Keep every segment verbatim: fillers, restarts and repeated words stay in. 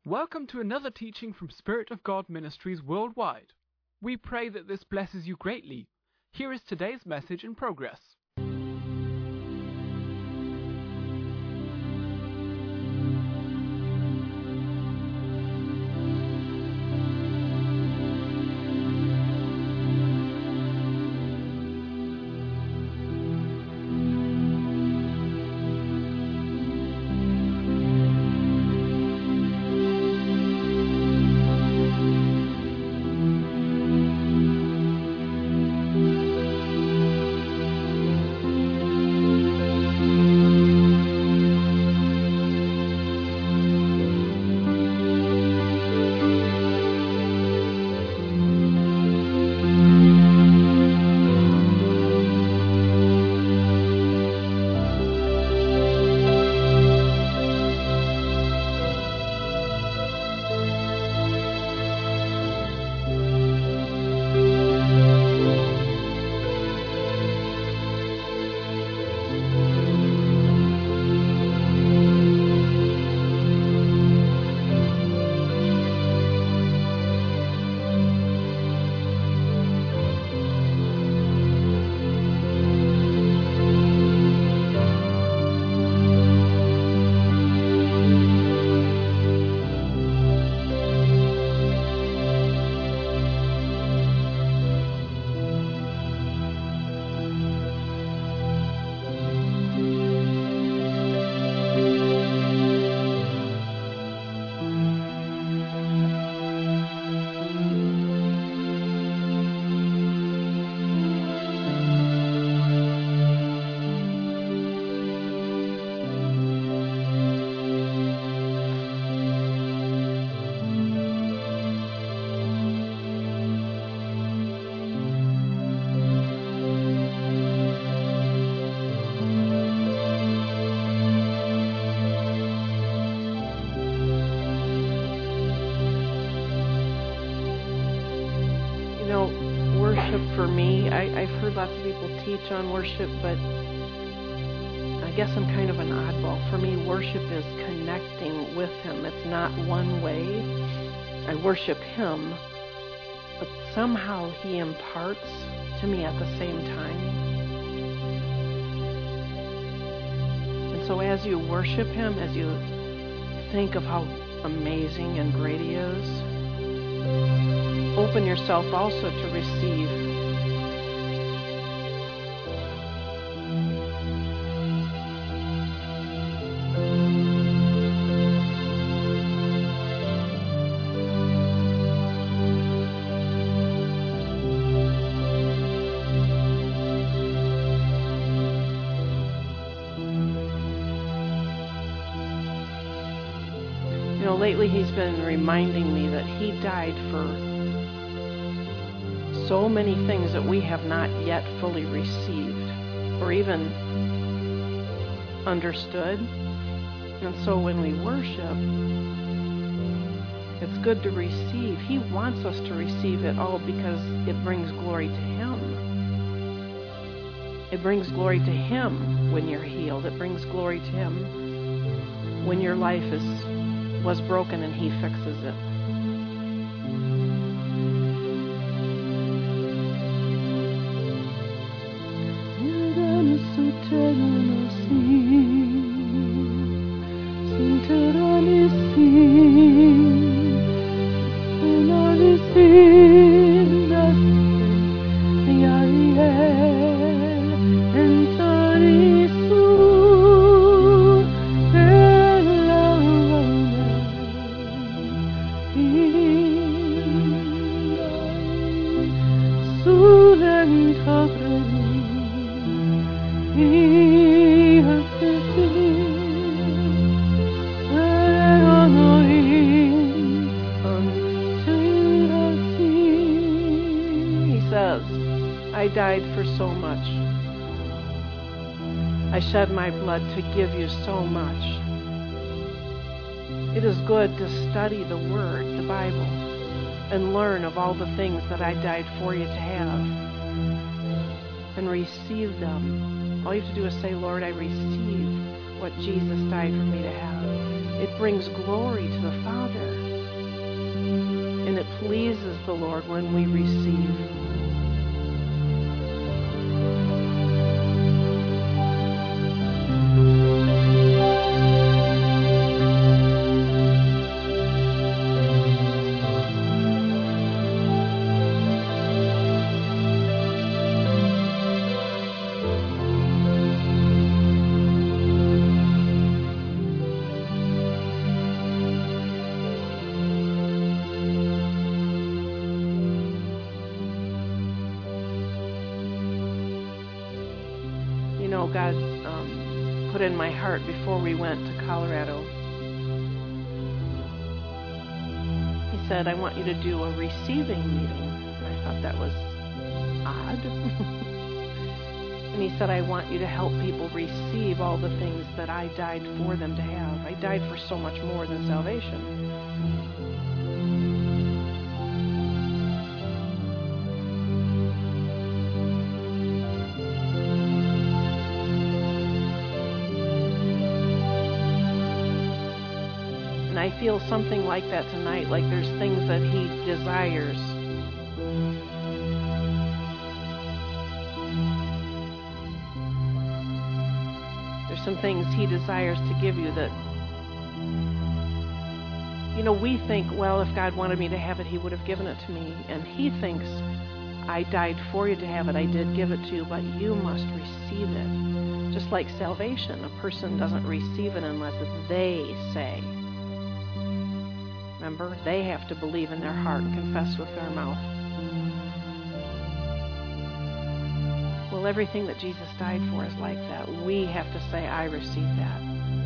Welcome to another teaching from Spirit of God Ministries worldwide. We pray that this blesses you greatly. Here is today's message in progress. For me, I, I've heard lots of people teach on worship, but I guess I'm kind of an oddball. For me, worship is connecting with Him. It's not one way. I worship Him, but somehow He imparts to me at the same time. And so as you worship Him, as you think of how amazing and great He is, open yourself also to receive. You know, lately He's been reminding me that He died for so many things that we have not yet fully received or even understood. And so when we worship, it's good to receive. He wants us to receive it all because it brings glory to Him. It brings glory to Him when you're healed. It brings glory to Him when your life is was broken and He fixes it. I died for so much. I shed my blood to give you so much. It is good to study the Word, the Bible, and learn of all the things that I died for you to have and receive them. All you have to do is say, Lord, I receive what Jesus died for me to have. It brings glory to the Father. it pleases the Lord when we receive. God um, put in my heart before we went to Colorado. He said, I want you to do a receiving meeting. And I thought that was odd. And he said, I want you to help people receive all the things that I died for them to have. I died for so much more than salvation. I feel something like that tonight, like there's things that he desires. There's some things he desires to give you that, you know, we think, well, if God wanted me to have it, he would have given it to me. And he thinks, I died for you to have it, I did give it to you, but you must receive it. Just like salvation, a person doesn't receive it unless they say. Remember, they have to believe in their heart and confess with their mouth. Well, everything that Jesus died for is like that. We have to say, I receive that.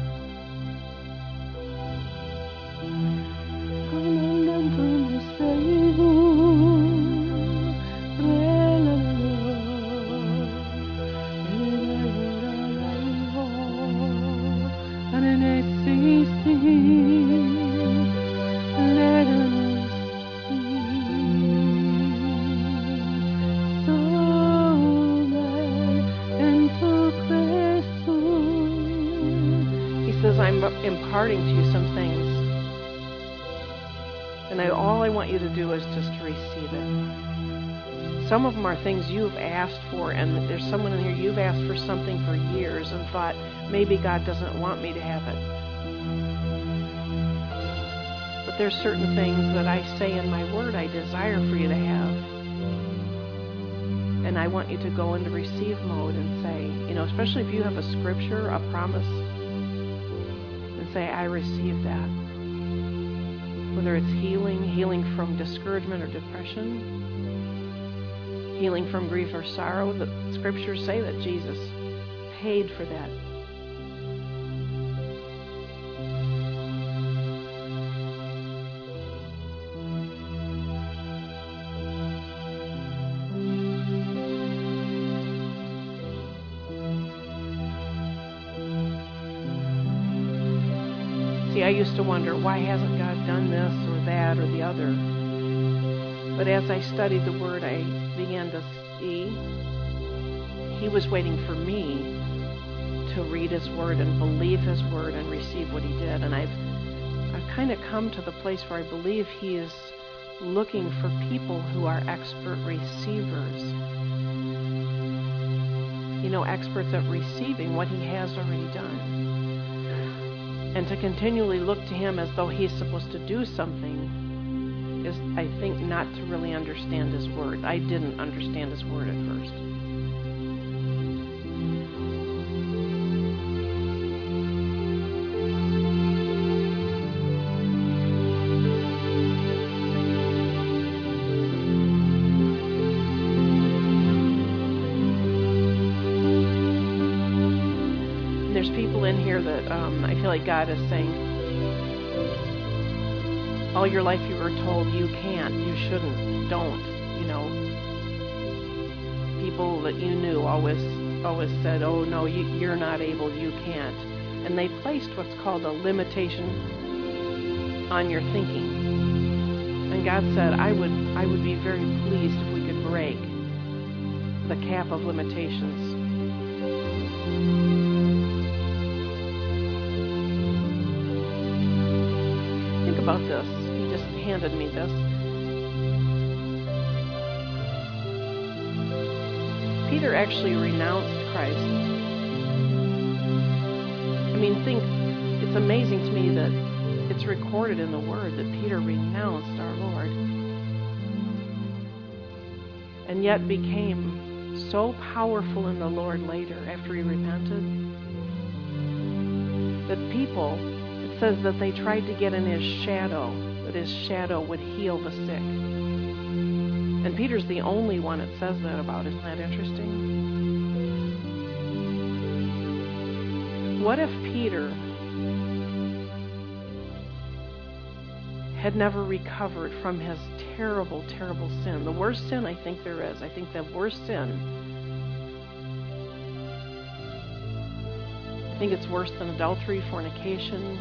I'm imparting to you some things. And I, all I want you to do is just to receive it. Some of them are things you've asked for, and there's someone in here, you've asked for something for years and thought, maybe God doesn't want me to have it. But there's certain things that I say in my word I desire for you to have. And I want you to go into receive mode and say, you know, especially if you have a scripture, a promise, say, I receive that. Whether it's healing, healing from discouragement or depression, healing from grief or sorrow, the scriptures say that Jesus paid for that. See, I used to wonder, why hasn't God done this or that or the other? But as I studied the Word, I began to see He was waiting for me to read His Word and believe His Word and receive what He did. And I've, I've kind of come to the place where I believe He is looking for people who are expert receivers. You know, experts at receiving what He has already done. And to continually look to Him as though He's supposed to do something is, I think, not to really understand His Word. I didn't understand His Word at first. There's people in here that um, I feel like God is saying, all your life you were told you can't, you shouldn't, don't, you know. People that you knew always always said, oh no, you, you're not able, you can't. And they placed what's called a limitation on your thinking. And God said, I would, I would be very pleased if we could break the cap of limitations. About this. He just handed me this. Peter actually renounced Christ. I mean, think, it's amazing to me that it's recorded in the Word that Peter renounced our Lord and yet became so powerful in the Lord later after he repented that people, it says that they tried to get in his shadow, that his shadow would heal the sick. And Peter's the only one that says that about. Isn't that interesting? What if Peter had never recovered from his terrible, terrible sin? The worst sin I think there is. I think the worst sin, I think it's worse than adultery, fornication,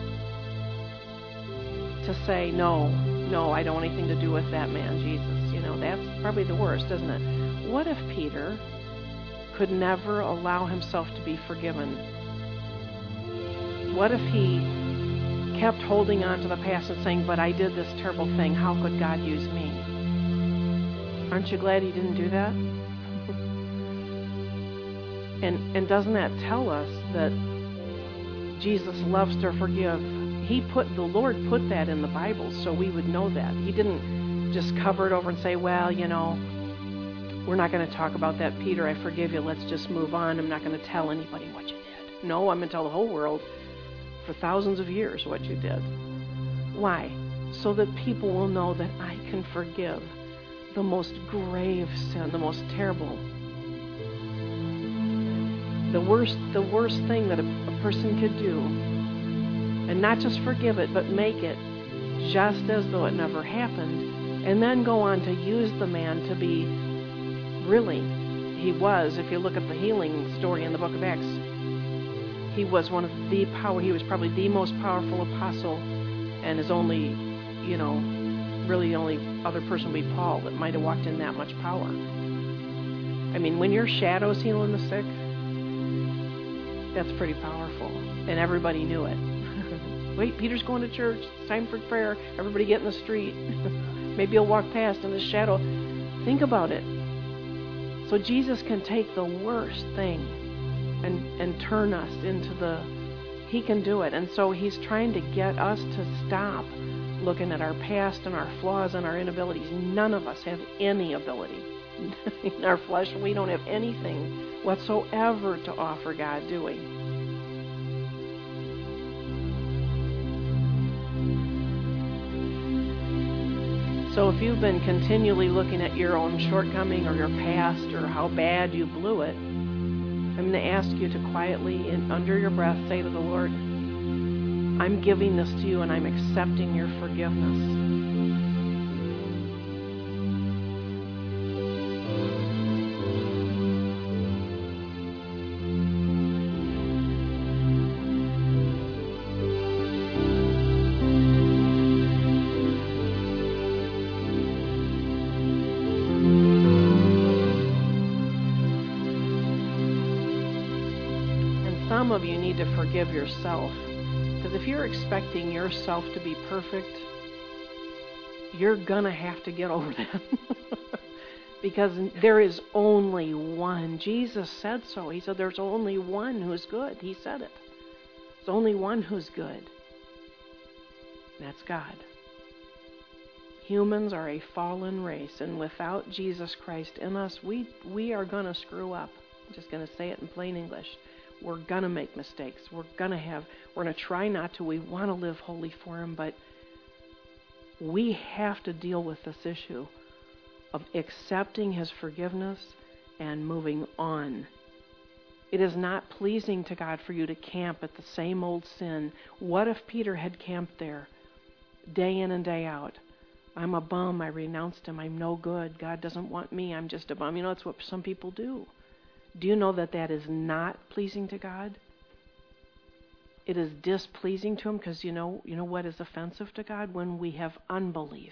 to say, no, no, I don't want anything to do with that man, Jesus. You know, that's probably the worst, isn't it? What if Peter could never allow himself to be forgiven? What if he kept holding on to the past and saying, but I did this terrible thing, how could God use me? Aren't you glad he didn't do that? and and doesn't that tell us that Jesus loves to forgive? He put, the Lord put that in the Bible so we would know that. He didn't just cover it over and say, well, you know, we're not going to talk about that, Peter, I forgive you, let's just move on. I'm not going to tell anybody what you did. No, I'm going to tell the whole world for thousands of years what you did. Why? So that people will know that I can forgive the most grave sin, the most terrible. The worst, the worst thing that a, a person could do, and not just forgive it, but make it just as though it never happened, and then go on to use the man to be, really, he was, if you look at the healing story in the book of Acts, he was one of the power, he was probably the most powerful apostle, and his only, you know, really the only other person would be Paul that might have walked in that much power. I mean, when your shadow's healing the sick, that's pretty powerful, and everybody knew it. Wait, Peter's going to church. It's time for prayer. Everybody get in the street. Maybe he'll walk past in his shadow. Think about it. So Jesus can take the worst thing and, and turn us into the... He can do it. And so he's trying to get us to stop looking at our past and our flaws and our inabilities. None of us have any ability. In our flesh, we don't have anything whatsoever to offer God, do we? So if you've been continually looking at your own shortcoming or your past or how bad you blew it, I'm going to ask you to quietly and under your breath say to the Lord, I'm giving this to you and I'm accepting your forgiveness. Some of you need to forgive yourself, because if you're expecting yourself to be perfect, you're gonna have to get over that. Because there is only one. Jesus said so. He said there's only one who's good. He said it. There's only one who's good. That's God. Humans are a fallen race, and without Jesus Christ in us, we we are gonna screw up. I'm just gonna say it in plain English. We're going to make mistakes. We're going to have, we're going to try not to. We want to live holy for Him, but we have to deal with this issue of accepting His forgiveness and moving on. It is not pleasing to God for you to camp at the same old sin. What if Peter had camped there day in and day out? I'm a bum. I renounced Him. I'm no good. God doesn't want me. I'm just a bum. You know, that's what some people do. Do you know that that is not pleasing to God? It is displeasing to Him because you know, you know what is offensive to God? When we have unbelief.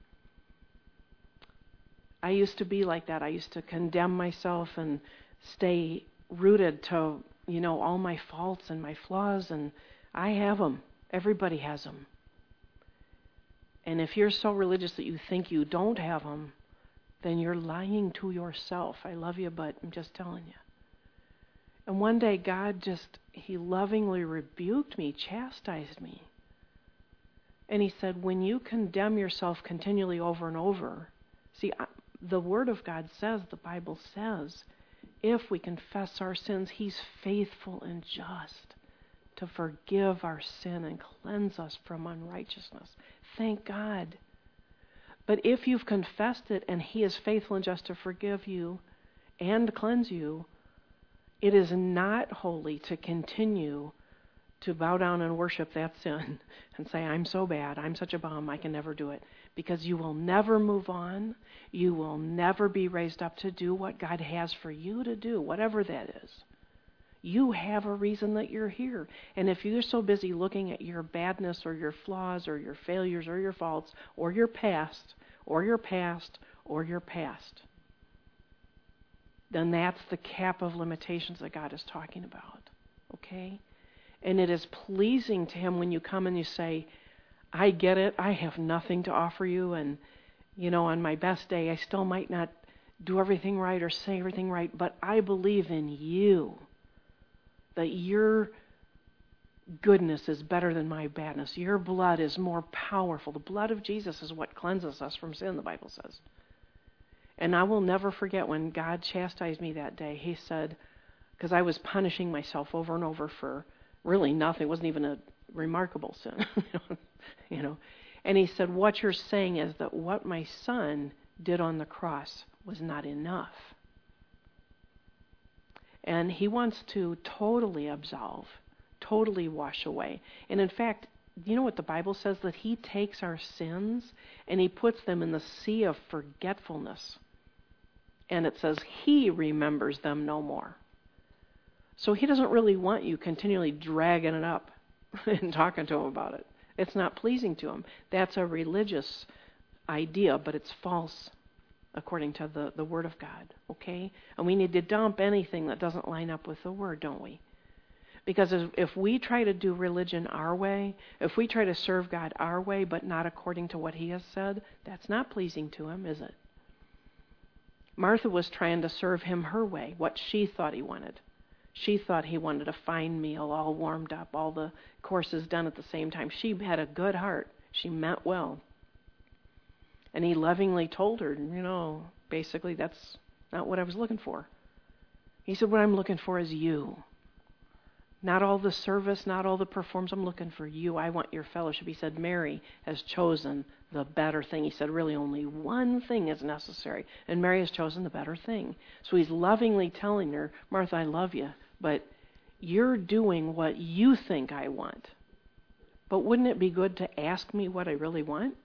I used to be like that. I used to condemn myself and stay rooted to, you know, all my faults and my flaws, and I have them. Everybody has them. And if you're so religious that you think you don't have them, then you're lying to yourself. I love you, but I'm just telling you. And one day God just, he lovingly rebuked me, chastised me. And he said, when you condemn yourself continually over and over, see, the Word of God says, the Bible says, if we confess our sins, he's faithful and just to forgive our sin and cleanse us from unrighteousness. Thank God. But if you've confessed it and he is faithful and just to forgive you and cleanse you, it is not holy to continue to bow down and worship that sin and say, I'm so bad, I'm such a bum, I can never do it. Because you will never move on. You will never be raised up to do what God has for you to do, whatever that is. You have a reason that you're here. And if you're so busy looking at your badness or your flaws or your failures or your faults or your past or your past or your past, then that's the cap of limitations that God is talking about. Okay? And it is pleasing to him when you come and you say, I get it, I have nothing to offer you, and, you know, on my best day, I still might not do everything right or say everything right, but I believe in you, that your goodness is better than my badness. Your blood is more powerful. The blood of Jesus is what cleanses us from sin, the Bible says. And I will never forget when God chastised me that day. He said, because I was punishing myself over and over for really nothing. It wasn't even a remarkable sin. you know. And he said, what you're saying is that what my son did on the cross was not enough. And he wants to totally absolve, totally wash away. And in fact, you know what the Bible says? That he takes our sins and he puts them in the sea of forgetfulness. And it says he remembers them no more. So he doesn't really want you continually dragging it up and talking to him about it. It's not pleasing to him. That's a religious idea, but it's false according to the, the Word of God, okay? And we need to dump anything that doesn't line up with the Word, don't we? Because if, if we try to do religion our way, if we try to serve God our way, but not according to what he has said, that's not pleasing to him, is it? Martha was trying to serve him her way, what she thought he wanted. She thought he wanted a fine meal, all warmed up, all the courses done at the same time. She had a good heart. She meant well. And he lovingly told her, you know, basically that's not what I was looking for. He said, what I'm looking for is you. Not all the service, not all the performance. I'm looking for you. I want your fellowship. He said, Mary has chosen the better thing. He said, really only one thing is necessary. And Mary has chosen the better thing. So he's lovingly telling her, Martha, I love you, but you're doing what you think I want. But wouldn't it be good to ask me what I really want?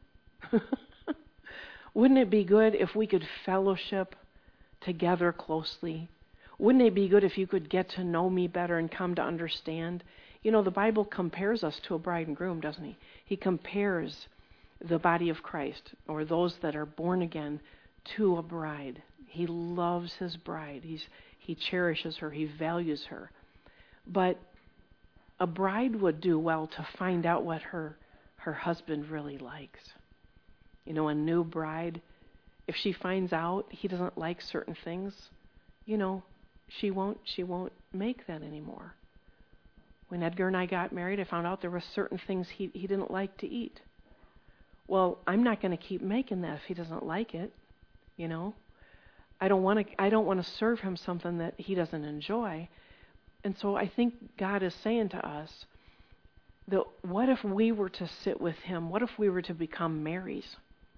Wouldn't it be good if we could fellowship together closely? Wouldn't it be good if you could get to know me better and come to understand? You know, the Bible compares us to a bride and groom, doesn't he? He compares the body of Christ, or those that are born again, to a bride. He loves his bride. He's, he cherishes her. He values her. But a bride would do well to find out what her, her husband really likes. You know, a new bride, if she finds out he doesn't like certain things, you know, she won't she won't make that anymore. When Edgar and I got married, I found out there were certain things he, he didn't like to eat. Well, I'm not going to keep making that if he doesn't like it, you know. I don't want to I don't want to serve him something that he doesn't enjoy. And so I think God is saying to us that what if we were to sit with him? What if we were to become Marys?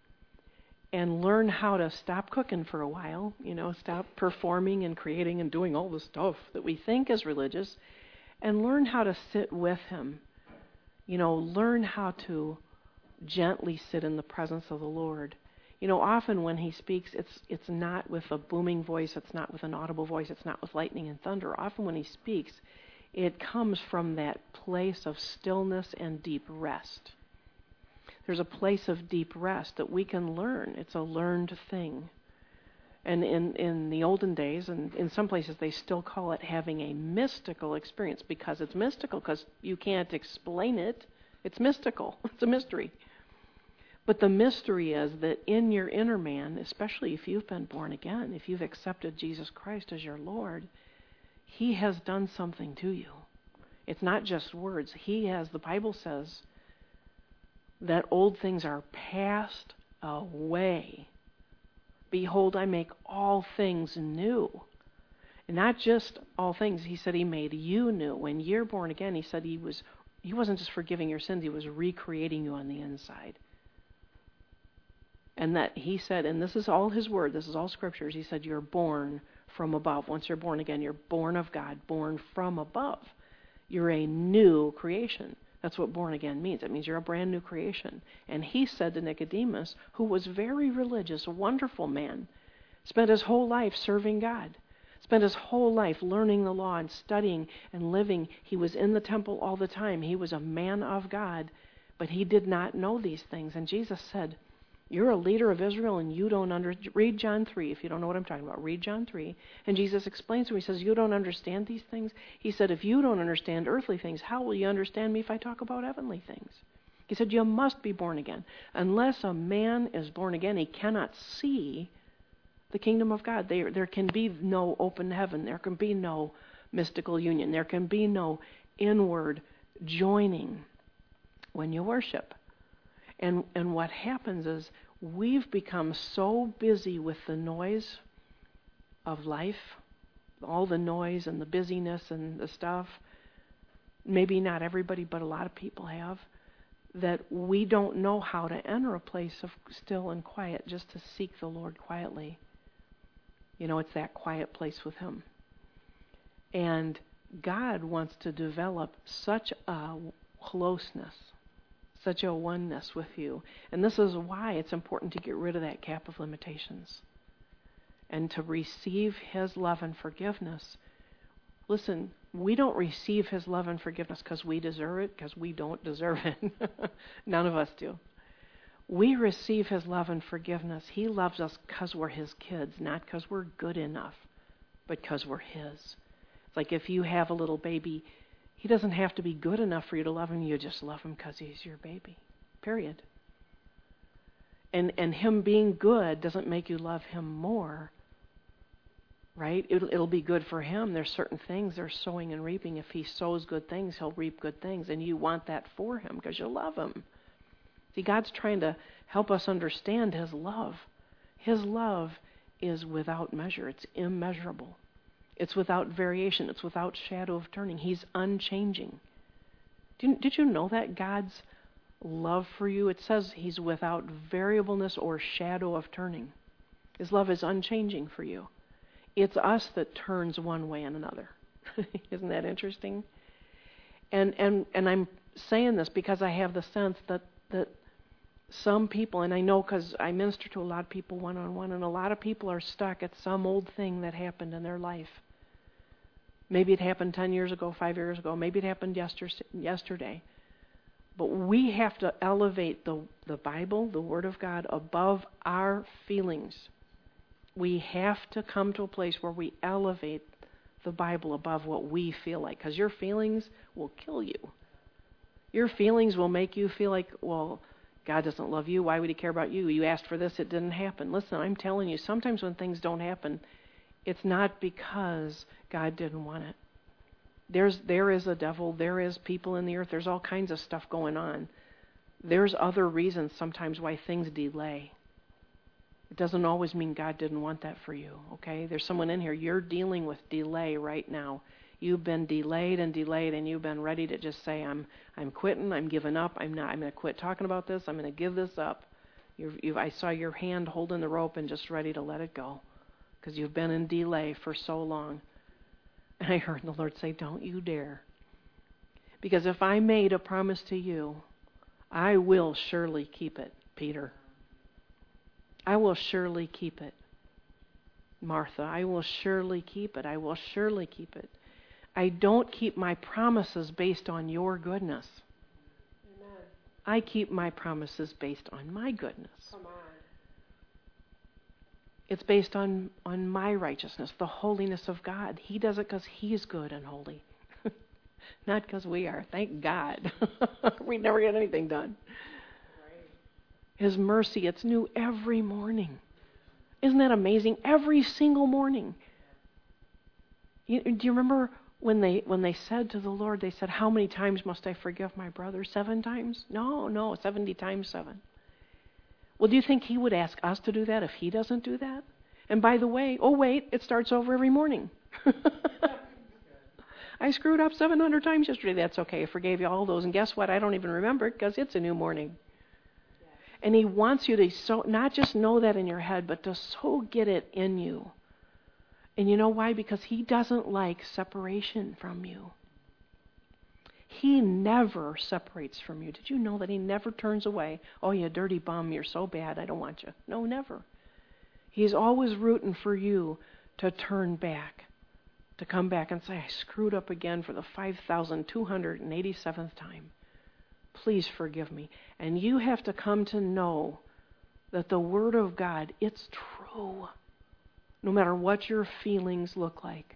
And learn how to stop cooking for a while, you know, stop performing and creating and doing all the stuff that we think is religious, and learn how to sit with him. You know, learn how to gently sit in the presence of the Lord. You know, often when he speaks, it's it's not with a booming voice, it's not with an audible voice, it's not with lightning and thunder. Often when he speaks, it comes from that place of stillness and deep rest. There's a place of deep rest that we can learn. It's a learned thing. And in, in the olden days, and in some places they still call it having a mystical experience, because it's mystical, because you can't explain it. It's mystical. It's a mystery. But the mystery is that in your inner man, especially if you've been born again, if you've accepted Jesus Christ as your Lord, He has done something to you. It's not just words. He has, the Bible says, that old things are passed away. Behold, I make all things new. And not just all things. He said He made you new. When you're born again, He said He was He wasn't just forgiving your sins, He was recreating you on the inside. And that He said, and this is all His word, this is all scriptures, He said you're born from above. Once you're born again, you're born of God, born from above. You're a new creation. That's what born again means. It means you're a brand new creation. And He said to Nicodemus, who was very religious, a wonderful man, spent his whole life serving God, spent his whole life learning the law and studying and living. He was in the temple all the time. He was a man of God, but he did not know these things. And Jesus said, you're a leader of Israel and you don't under read John three. If you don't know what I'm talking about, read John three. And Jesus explains to him, He says, you don't understand these things? He said, if you don't understand earthly things, how will you understand me if I talk about heavenly things? He said, you must be born again. Unless a man is born again, he cannot see the kingdom of God. There, there can be no open heaven. There can be no mystical union. There can be no inward joining when you worship. And and what happens is we've become so busy with the noise of life, all the noise and the busyness and the stuff, maybe not everybody, but a lot of people have, that we don't know how to enter a place of still and quiet, just to seek the Lord quietly. You know, it's that quiet place with Him. And God wants to develop such a closeness, such a oneness with you. And this is why it's important to get rid of that cap of limitations and to receive His love and forgiveness. Listen, we don't receive His love and forgiveness because we deserve it, because we don't deserve it. None of us do. We receive His love and forgiveness. He loves us because we're His kids, not because we're good enough, but because we're His. It's like if you have a little baby, He doesn't have to be good enough for you to love Him. You just love Him because He's your baby, period. And and Him being good doesn't make you love Him more, right? It'll, it'll be good for Him. There's certain things, there's sowing and reaping. If He sows good things, He'll reap good things. And you want that for Him because you love Him. See, God's trying to help us understand His love. His love is without measure. It's immeasurable. It's without variation. It's without shadow of turning. He's unchanging. Did you, did you know that God's love for you, it says He's without variableness or shadow of turning. His love is unchanging for you. It's us that turns one way and another. Isn't that interesting? And and and I'm saying this because I have the sense that that some people, and I know because I minister to a lot of people one-on-one, and a lot of people are stuck at some old thing that happened in their life. Maybe it happened ten years ago, five years ago. Maybe it happened yesterday. But we have to elevate the, the Bible, the Word of God, above our feelings. We have to come to a place where we elevate the Bible above what we feel like, because your feelings will kill you. Your feelings will make you feel like, well, God doesn't love you. Why would He care about you? You asked for this. It didn't happen. Listen, I'm telling you, sometimes when things don't happen, it's not because God didn't want it. There's There is a devil. There is people in the earth. There's all kinds of stuff going on. There's other reasons sometimes why things delay. It doesn't always mean God didn't want that for you, okay? There's someone in here. You're dealing with delay right now. You've been delayed and delayed, and you've been ready to just say, I'm I'm quitting, I'm giving up, I'm not, I'm going to quit talking about this, I'm going to give this up. You've, you've, I saw your hand holding the rope and just ready to let it go because you've been in delay for so long. And I heard the Lord say, don't you dare. Because if I made a promise to you, I will surely keep it, Peter. I will surely keep it. Martha, I will surely keep it. I will surely keep it. I don't keep my promises based on your goodness. Amen. I keep my promises based on my goodness. Come on. It's based on, on my righteousness, the holiness of God. He does it because He's good and holy. Not because we are. Thank God. We never get anything done. Right. His mercy, it's new every morning. Isn't that amazing? Every single morning. You, do you remember when they when they said to the Lord, they said, how many times must I forgive my brother? Seven times? No, no, seventy times seven. Well, do you think He would ask us to do that if He doesn't do that? And by the way, oh wait, it starts over every morning. I screwed up seven hundred times yesterday. That's okay. I forgave you all those. And guess what? I don't even remember it because it's a new morning. And He wants you to so not just know that in your head, but to so get it in you. And you know why? Because He doesn't like separation from you. He never separates from you. Did you know that He never turns away? Oh, you dirty bum, you're so bad, I don't want you. No, never. He's always rooting for you to turn back, to come back and say, I screwed up again for the five thousand two hundred eighty-seventh time. Please forgive me. And you have to come to know that the Word of God, it's true, no matter what your feelings look like.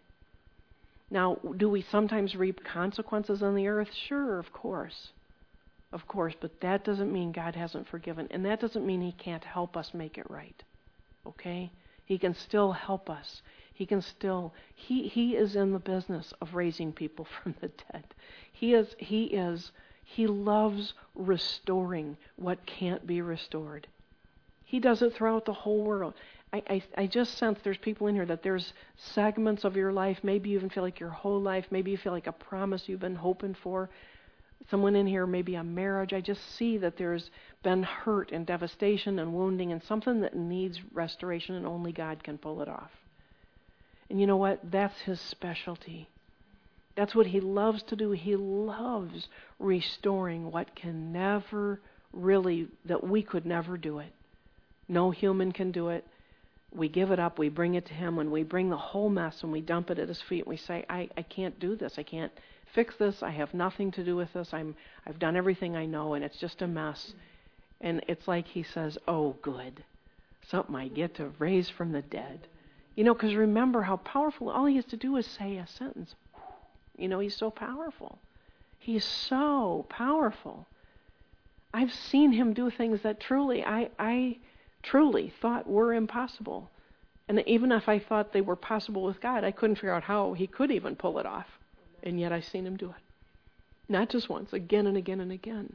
Now, do we sometimes reap consequences on the earth? Sure, of course. Of course, but that doesn't mean God hasn't forgiven. And that doesn't mean He can't help us make it right. Okay? He can still help us. He can still, he, he is in the business of raising people from the dead. He is, he is, He loves restoring what can't be restored. He does it throughout the whole world. I, I, I just sense there's people in here that there's segments of your life, maybe you even feel like your whole life, maybe you feel like a promise you've been hoping for. Someone in here, maybe a marriage. I just see that there's been hurt and devastation and wounding and something that needs restoration, and only God can pull it off. And you know what? That's His specialty. That's what He loves to do. He loves restoring what can never really, that we could never do it. No human can do it. We give it up, we bring it to Him, and we bring the whole mess and we dump it at His feet, and we say, I, I can't do this. I can't fix this. I have nothing to do with this. I'm, I've done everything I know, and it's just a mess. And it's like He says, oh, good. Something I get to raise from the dead. You know, because remember how powerful, all He has to do is say a sentence. You know, He's so powerful. He's so powerful. I've seen Him do things that truly, I, I truly thought were impossible. And even if I thought they were possible with God, I couldn't figure out how He could even pull it off. And yet I've seen Him do it. Not just once, again and again and again.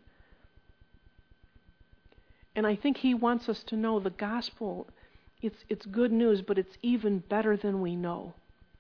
And I think He wants us to know the gospel, it's it's good news, but it's even better than we know.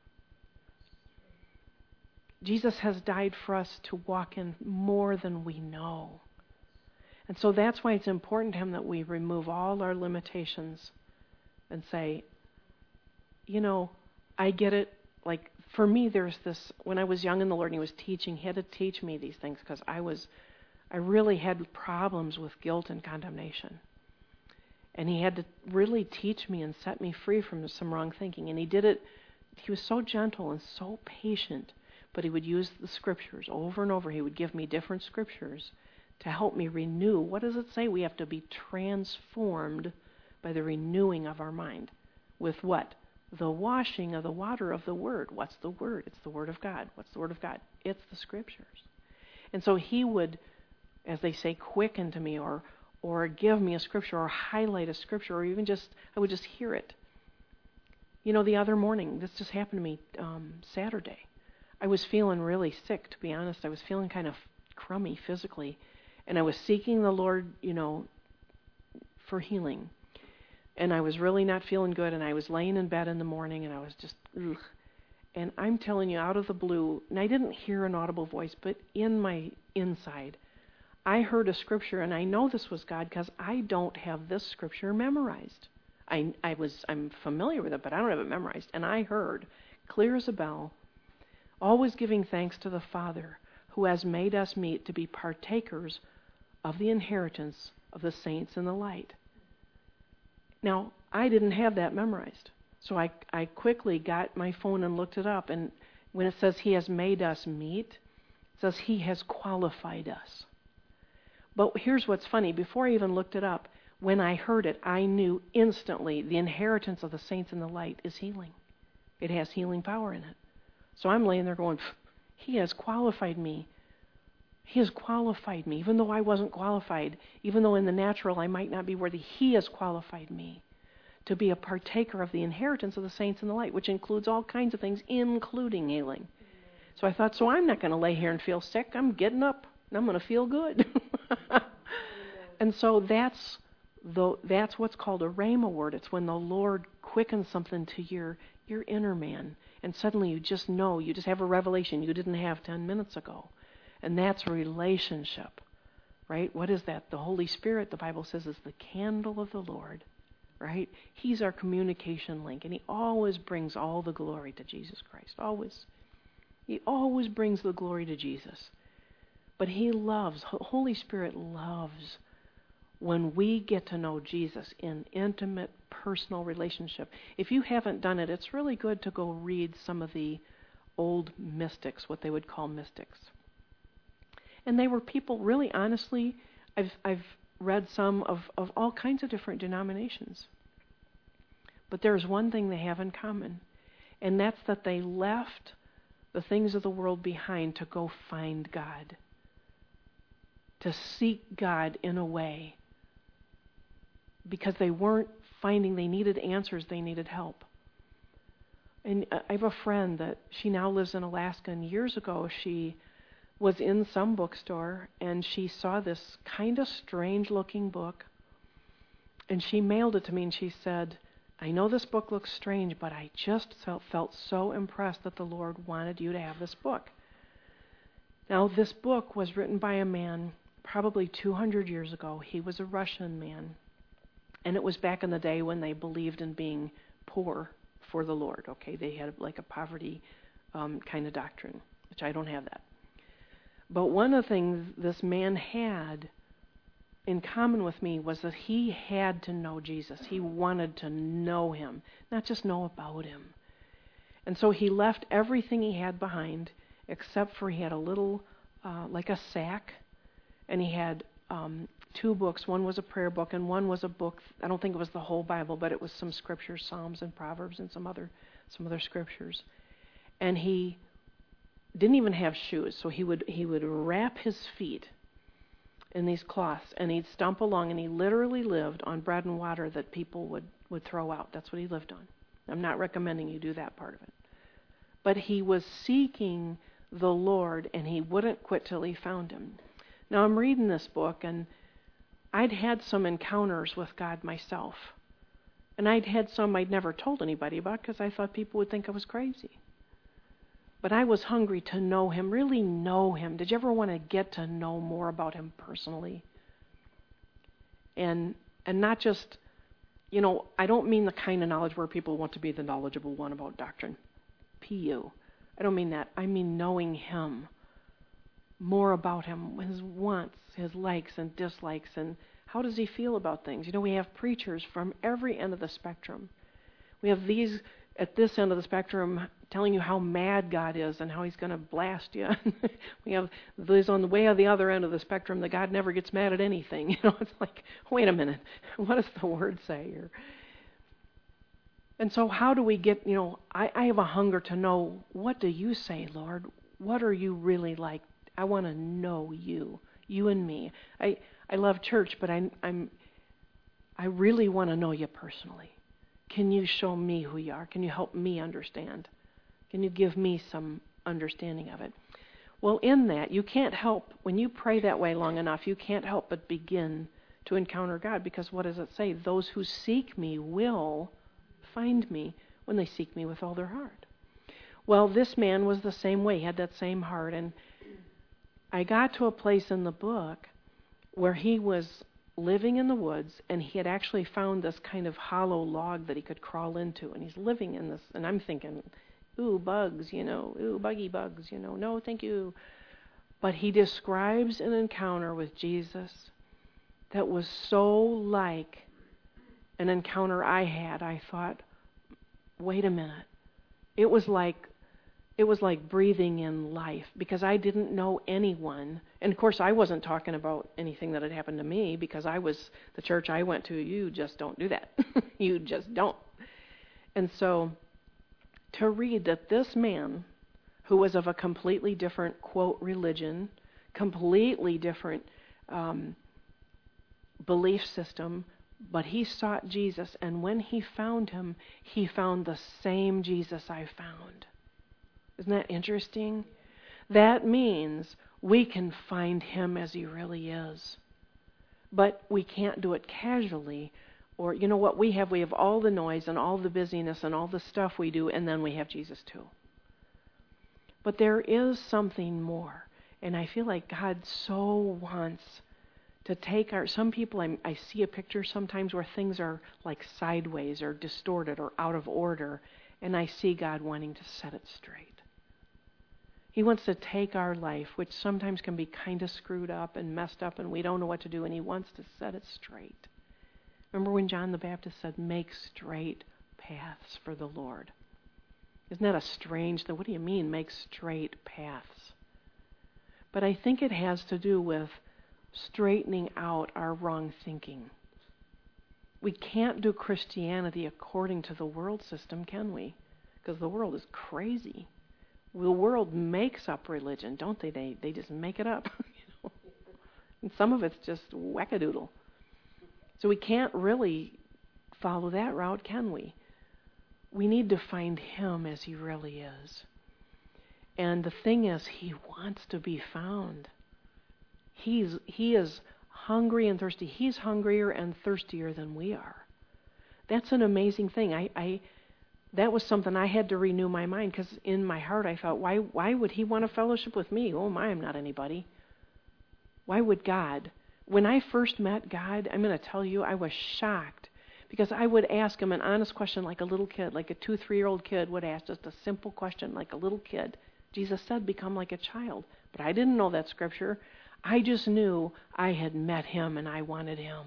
Jesus has died for us to walk in more than we know. And so that's why it's important to Him that we remove all our limitations and say, you know, I get it. Like, for me, there's this, when I was young in the Lord and He was teaching, He had to teach me these things because I was, I really had problems with guilt and condemnation. And He had to really teach me and set me free from some wrong thinking. And He did it, He was so gentle and so patient, but He would use the scriptures over and over. He would give me different scriptures to help me renew. What does it say? We have to be transformed by the renewing of our mind. With what? The washing of the water of the Word. What's the Word? It's the Word of God. What's the Word of God? It's the Scriptures. And so He would, as they say, quicken to me or or give me a scripture or highlight a scripture or even just, I would just hear it. You know, the other morning, this just happened to me um, Saturday. I was feeling really sick, to be honest. I was feeling kind of crummy physically. And I was seeking the Lord, you know, for healing. And I was really not feeling good, and I was laying in bed in the morning, and I was just, ugh. And I'm telling you, out of the blue, and I didn't hear an audible voice, but in my inside, I heard a scripture, and I know this was God because I don't have this scripture memorized. I, I was, I'm familiar with it, but I don't have it memorized. And I heard, clear as a bell, always giving thanks to the Father who has made us meet to be partakers of the inheritance of the saints in the light. Now, I didn't have that memorized. So I, I quickly got my phone and looked it up. And when it says He has made us meet, it says He has qualified us. But here's what's funny. Before I even looked it up, when I heard it, I knew instantly the inheritance of the saints in the light is healing. It has healing power in it. So I'm laying there going, He has qualified me. He has qualified me, even though I wasn't qualified, even though in the natural I might not be worthy. He has qualified me to be a partaker of the inheritance of the saints in the light, which includes all kinds of things, including healing. So I thought, so I'm not going to lay here and feel sick. I'm getting up, and I'm going to feel good. And so that's the, that's what's called a rhema word. It's when the Lord quickens something to your, your inner man, and suddenly you just know, you just have a revelation you didn't have ten minutes ago. And that's a relationship, right? What is that? The Holy Spirit, the Bible says, is the candle of the Lord, right? He's our communication link, and he always brings all the glory to Jesus Christ, always. He always brings the glory to Jesus. But he loves, Holy Spirit loves when we get to know Jesus in intimate, personal relationship. If you haven't done it, it's really good to go read some of the old mystics, what they would call mystics. And they were people, really honestly, I've, I've read some of, of all kinds of different denominations. But there's one thing they have in common, and that's that they left the things of the world behind to go find God, to seek God in a way, because they weren't finding, they needed answers, they needed help. And I have a friend that she now lives in Alaska, and years ago she was in some bookstore and she saw this kind of strange looking book, and she mailed it to me and she said, I know this book looks strange, but I just felt, felt so impressed that the Lord wanted you to have this book. Now, this book was written by a man probably two hundred years ago. He was a Russian man. And it was back in the day when they believed in being poor for the Lord. Okay, they had like a poverty um, kind of doctrine, which I don't have that. But one of the things this man had in common with me was that he had to know Jesus. He wanted to know him, not just know about him. And so he left everything he had behind, except for he had a little, uh, like a sack, and he had um, two books. One was a prayer book, and one was a book, I don't think it was the whole Bible, but it was some scriptures, Psalms and Proverbs and some other some other scriptures. And he didn't even have shoes, so he would he would wrap his feet in these cloths, and he'd stomp along, and he literally lived on bread and water that people would, would throw out. That's what he lived on. I'm not recommending you do that part of it. But he was seeking the Lord, and he wouldn't quit till he found him. Now, I'm reading this book, and I'd had some encounters with God myself. And I'd had some I'd never told anybody about because I thought people would think I was crazy. But I was hungry to know him, really know him. Did you ever want to get to know more about him personally? And and not just, you know, I don't mean the kind of knowledge where people want to be the knowledgeable one about doctrine. P U. I don't mean that. I mean knowing him, more about him, his wants, his likes and dislikes, and how does he feel about things. You know, we have preachers from every end of the spectrum. We have these at this end of the spectrum telling you how mad God is and how he's going to blast you. We have those on the way on the other end of the spectrum that God never gets mad at anything. You know, it's like, wait a minute, what does the word say here? And so how do we get, you know, I, I have a hunger to know, what do you say, Lord? What are you really like? I want to know you, you and me. I, I love church, but I, I'm, I really want to know you personally. Can you show me who you are? Can you help me understand? Can you give me some understanding of it? Well, in that, you can't help, when you pray that way long enough, you can't help but begin to encounter God, because what does it say? Those who seek me will find me when they seek me with all their heart. Well, this man was the same way. He had that same heart. And I got to a place in the book where he was living in the woods, and he had actually found this kind of hollow log that he could crawl into, and he's living in this, and I'm thinking, ooh, bugs, you know, ooh, buggy bugs, you know, no, thank you. But he describes an encounter with Jesus that was so like an encounter I had. I thought, wait a minute. It was like It was like breathing in life, because I didn't know anyone. And of course, I wasn't talking about anything that had happened to me, because I was, the church I went to, you just don't do that. You just don't. And so to read that this man, who was of a completely different, quote, religion, completely different um, belief system, but he sought Jesus, and when he found him, he found the same Jesus I found. Isn't that interesting? That means we can find him as he really is. But we can't do it casually. Or, you know what we have? We have all the noise and all the busyness and all the stuff we do, and then we have Jesus too. But there is something more. And I feel like God so wants to take our... Some people, I, I see a picture sometimes where things are like sideways or distorted or out of order, and I see God wanting to set it straight. He wants to take our life, which sometimes can be kind of screwed up and messed up and we don't know what to do, and he wants to set it straight. Remember when John the Baptist said, make straight paths for the Lord? Isn't that a strange thing? What do you mean, make straight paths? But I think it has to do with straightening out our wrong thinking. We can't do Christianity according to the world system, can we? Because the world is crazy. The world makes up religion, don't they? They they just make it up. You know? And some of it's just wackadoodle. So we can't really follow that route, can we? We need to find him as he really is. And the thing is, he wants to be found. He's he is hungry and thirsty. He's hungrier and thirstier than we are. That's an amazing thing. I, I that was something I had to renew my mind, because in my heart I thought, why why would he want a fellowship with me? Oh my, I'm not anybody. Why would God? When I first met God, I'm going to tell you, I was shocked, because I would ask him an honest question like a little kid, like a two, three-year-old kid would ask just a simple question like a little kid. Jesus said, become like a child. But I didn't know that scripture. I just knew I had met him and I wanted him.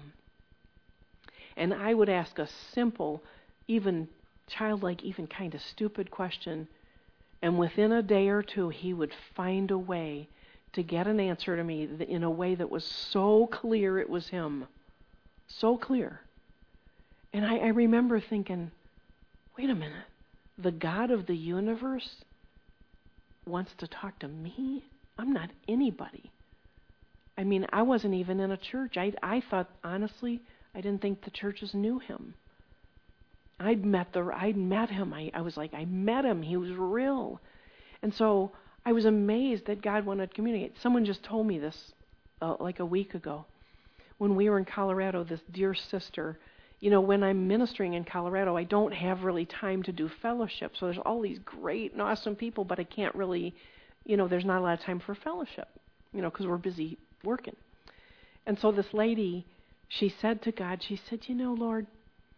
And I would ask a simple, even childlike, even kind of stupid question, and within a day or two he would find a way to get an answer to me in a way that was so clear it was him. So clear. And I, I remember thinking, wait a minute, the God of the universe wants to talk to me? I'm not anybody. I mean, I wasn't even in a church. I, I thought, honestly, I didn't think the churches knew him. I'd met the, I'd met him. I, I was like, I met him. He was real. And so I was amazed that God wanted to communicate. Someone just told me this uh, like a week ago. When we were in Colorado, this dear sister, you know, when I'm ministering in Colorado, I don't have really time to do fellowship. So there's all these great and awesome people, but I can't really, you know, there's not a lot of time for fellowship, you know, because we're busy working. And so this lady, she said to God, she said, you know, Lord,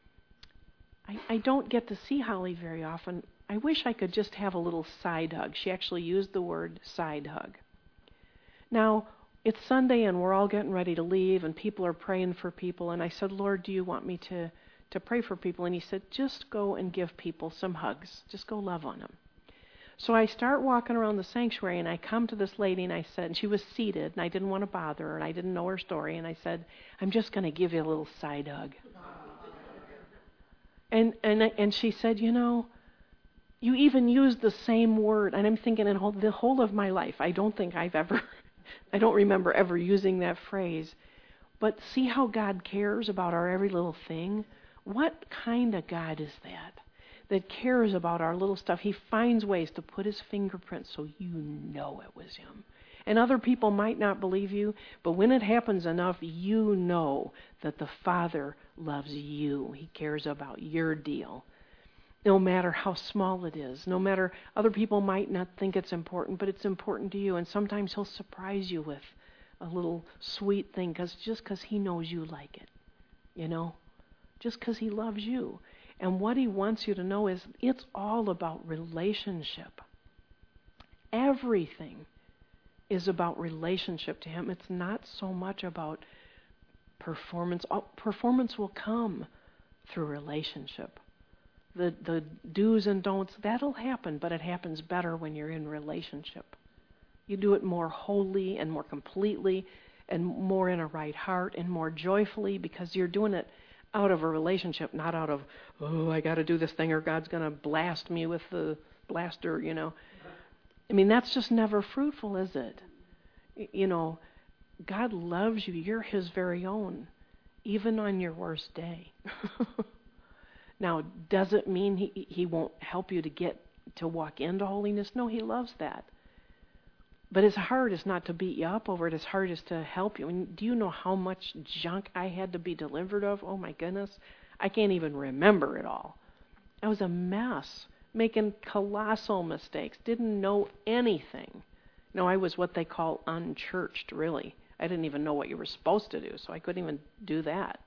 I, I don't get to see Holly very often. I wish I could just have a little side hug. She actually used the word side hug. Now, it's Sunday and we're all getting ready to leave and people are praying for people. And I said, Lord, do you want me to, to pray for people? And he said, just go and give people some hugs. Just go love on them. So I start walking around the sanctuary and I come to this lady and I said, and she was seated and I didn't want to bother her and I didn't know her story. And I said, I'm just going to give you a little side hug. And and and she said, you know, you even used the same word. And I'm thinking, in whole, the whole of my life, I don't think I've ever, I don't remember ever using that phrase. But see how God cares about our every little thing? What kind of God is that? That cares about our little stuff. He finds ways to put his fingerprint so you know it was him. And other people might not believe you, but when it happens enough, you know that the Father loves you. He cares about your deal. No matter how small it is, no matter, other people might not think it's important, but it's important to you. And sometimes he'll surprise you with a little sweet thing, cause, just because he knows you like it, you know, just because he loves you. And what he wants you to know is it's all about relationship. Everything is about relationship to him. It's not so much about performance. Oh, performance will come through relationship. The the do's and don'ts, that'll happen, but it happens better when you're in relationship. You do it more wholly and more completely and more in a right heart and more joyfully because you're doing it out of a relationship, not out of, oh, I got to do this thing or God's going to blast me with the blaster, you know. I mean, that's just never fruitful, is it? You know, God loves you. You're His very own, even on your worst day. Now, does it mean he, he won't help you to get to walk into holiness? No, He loves that. But His heart is not to beat you up over it. His heart is to help you. And do you know how much junk I had to be delivered of? Oh, my goodness. I can't even remember it all. I was a mess, making colossal mistakes, didn't know anything. No, I was what they call unchurched, really. I didn't even know what you were supposed to do, so I couldn't even do that.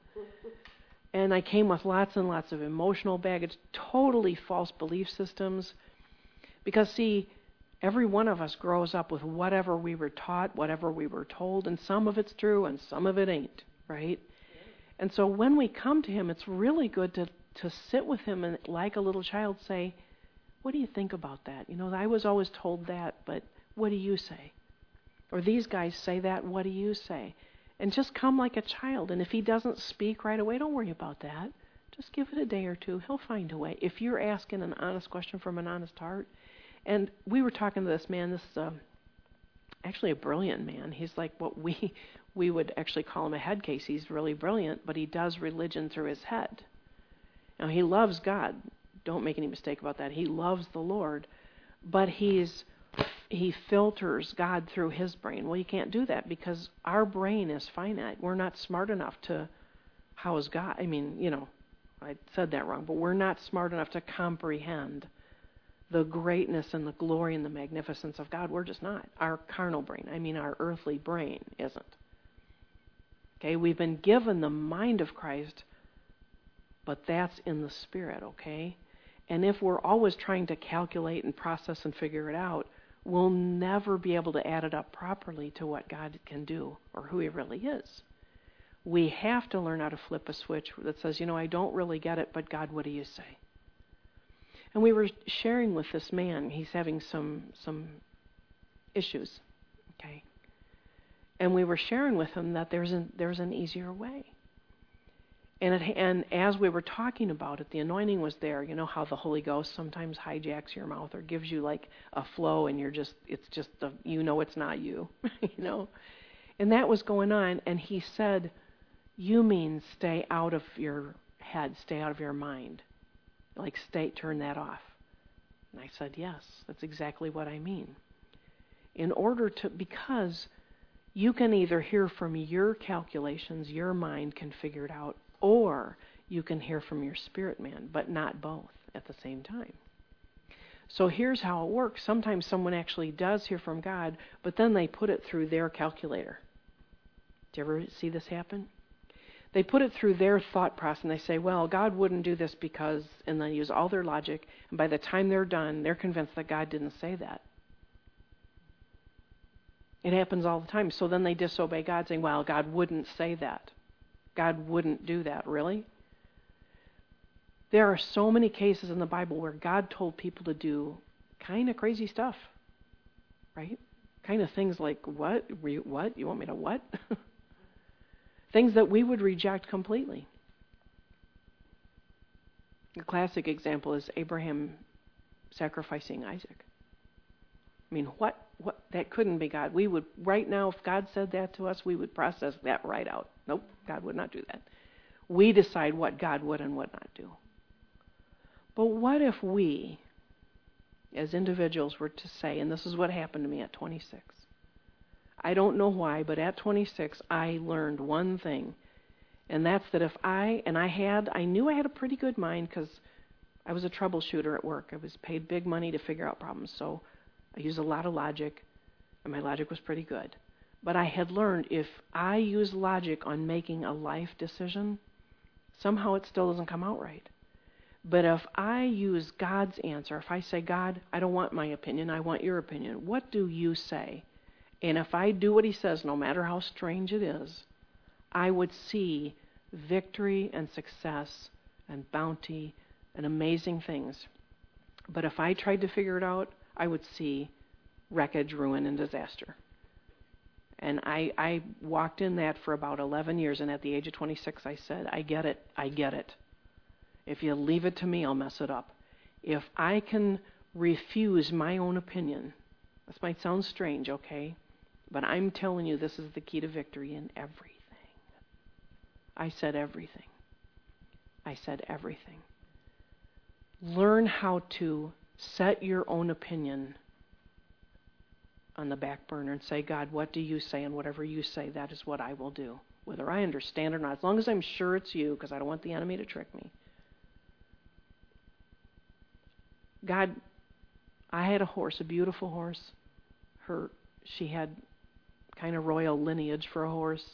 And I came with lots and lots of emotional baggage, totally false belief systems. Because, see, every one of us grows up with whatever we were taught, whatever we were told, and some of it's true and some of it ain't, right? And so when we come to Him, it's really good to, to sit with Him and, like a little child, say, what do you think about that? You know, I was always told that, but what do you say? Or these guys say that, what do you say? And just come like a child. And if He doesn't speak right away, don't worry about that. Just give it a day or two. He'll find a way. If you're asking an honest question from an honest heart. And we were talking to this man, this is uh, actually a brilliant man. He's like what we we would actually call him a head case. He's really brilliant, but he does religion through his head. Now, he loves God. Don't make any mistake about that. He loves the Lord, but he's he filters God through his brain. Well, you can't do that because our brain is finite. We're not smart enough to house God. I mean, you know, I said that wrong, but we're not smart enough to comprehend the greatness and the glory and the magnificence of God. We're just not. Our carnal brain, I mean our earthly brain, isn't. Okay, we've been given the mind of Christ, but that's in the Spirit, okay? And if we're always trying to calculate and process and figure it out, we'll never be able to add it up properly to what God can do or who He really is. We have to learn how to flip a switch that says, you know, I don't really get it, but God, what do you say? And we were sharing with this man. He's having some some issues, okay? And we were sharing with him that there's an, there's an easier way. And it, and as we were talking about it, the anointing was there. You know how the Holy Ghost sometimes hijacks your mouth or gives you like a flow, and you're just it's just the, you know it's not you, you know. And that was going on. And he said, "You mean stay out of your head, stay out of your mind, like stay, turn that off." And I said, "Yes, that's exactly what I mean. In order to because you can either hear from your calculations, your mind can figure it out." Or you can hear from your spirit man, but not both at the same time. So here's how it works. Sometimes someone actually does hear from God, but then they put it through their calculator. Do you ever see this happen? They put it through their thought process, and they say, well, God wouldn't do this because, and they use all their logic, and by the time they're done, they're convinced that God didn't say that. It happens all the time. So then they disobey God, saying, well, God wouldn't say that. God wouldn't do that, really? There are so many cases in the Bible where God told people to do kind of crazy stuff, right? Kind of things like, what? What? You want me to what? Things that we would reject completely. A classic example is Abraham sacrificing Isaac. I mean, what? What? That couldn't be God. We would, right now, if God said that to us, we would process that right out. Nope, God would not do that. We decide what God would and would not do. But what if we, as individuals, were to say, and this is what happened to me at twenty-six. I don't know why, but at twenty-six, I learned one thing, and that's that if I, and I had, I knew I had a pretty good mind because I was a troubleshooter at work. I was paid big money to figure out problems, so I used a lot of logic, and my logic was pretty good. But I had learned if I use logic on making a life decision, somehow it still doesn't come out right. But if I use God's answer, if I say, God, I don't want my opinion, I want your opinion, what do you say? And if I do what He says, no matter how strange it is, I would see victory and success and bounty and amazing things. But if I tried to figure it out, I would see wreckage, ruin, and disaster. And I, I walked in that for about eleven years, and at the age of twenty-six, I said, I get it, I get it. If you leave it to me, I'll mess it up. If I can refuse my own opinion, this might sound strange, okay? But I'm telling you, this is the key to victory in everything. I said everything. I said everything. Learn how to set your own opinion on the back burner and say, God, what do you say? And whatever you say, that is what I will do. Whether I understand or not, as long as I'm sure it's you, because I don't want the enemy to trick me. God, I had a horse, a beautiful horse. Her, she had kind of royal lineage for a horse.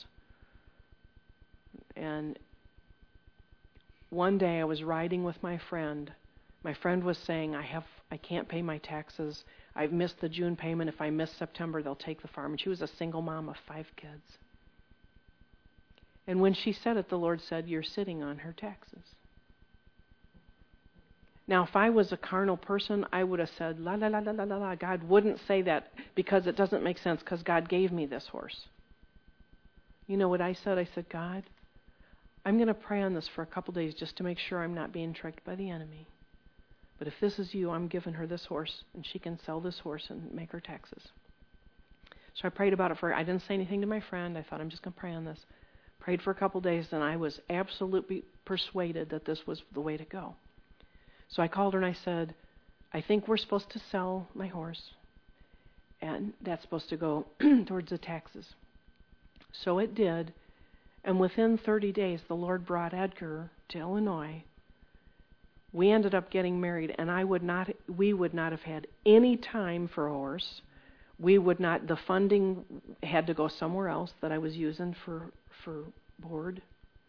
And one day I was riding with my friend. My friend was saying, I have, I can't pay my taxes. I've missed the June payment. If I miss September, they'll take the farm. And she was a single mom of five kids. And when she said it, the Lord said, you're sitting on her taxes. Now, if I was a carnal person, I would have said, la, la, la, la, la, la, la. God wouldn't say that because it doesn't make sense because God gave me this horse. You know what I said? I said, God, I'm going to pray on this for a couple days just to make sure I'm not being tricked by the enemy. But if this is you, I'm giving her this horse, and she can sell this horse and make her taxes. So I prayed about it for, I didn't say anything to my friend. I thought, I'm just going to pray on this. Prayed for a couple days, and I was absolutely persuaded that this was the way to go. So I called her and I said, I think we're supposed to sell my horse, and that's supposed to go towards the taxes. So it did, and within thirty days, the Lord brought Edgar to Illinois. We ended up getting married, and I would not, we would not have had any time for a horse. We would not, the funding had to go somewhere else that I was using for, for board.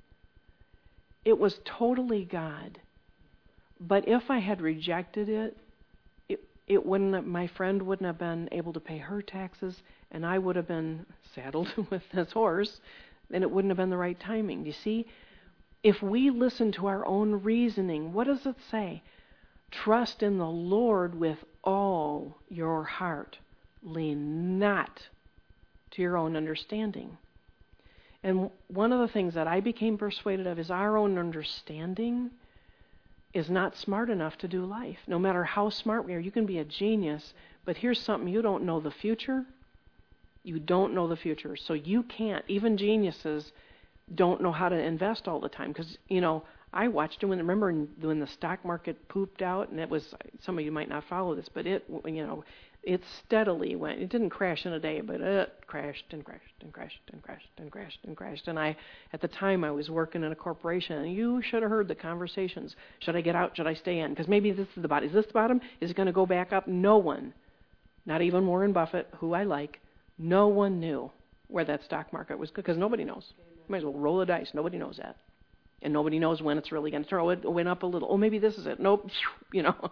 It was totally God. But if I had rejected it, it, it wouldn't have, my friend wouldn't have been able to pay her taxes, and I would have been saddled with this horse, and it wouldn't have been the right timing. Do you see? If we listen to our own reasoning, what does it say? Trust in the Lord with all your heart. Lean not to your own understanding. And one of the things that I became persuaded of is our own understanding is not smart enough to do life. No matter how smart we are, you can be a genius, but here's something, you don't know the future. You don't know the future. So you can't, even geniuses don't know how to invest all the time. Because, you know, I watched it when, remember when the stock market pooped out, and it was, some of you might not follow this, but it, you know, it steadily went, it didn't crash in a day, but it crashed and crashed and crashed and crashed and crashed and crashed. And I, at the time, I was working in a corporation, and you should have heard the conversations. Should I get out? Should I stay in? Because maybe this is the bottom. Is this the bottom? Is it going to go back up? No one, not even Warren Buffett, who I like, no one knew where that stock market was, because nobody knows. You might as well roll the dice. Nobody knows that. And nobody knows when it's really going to turn. Oh, it went up a little. Oh, maybe this is it. Nope. You know.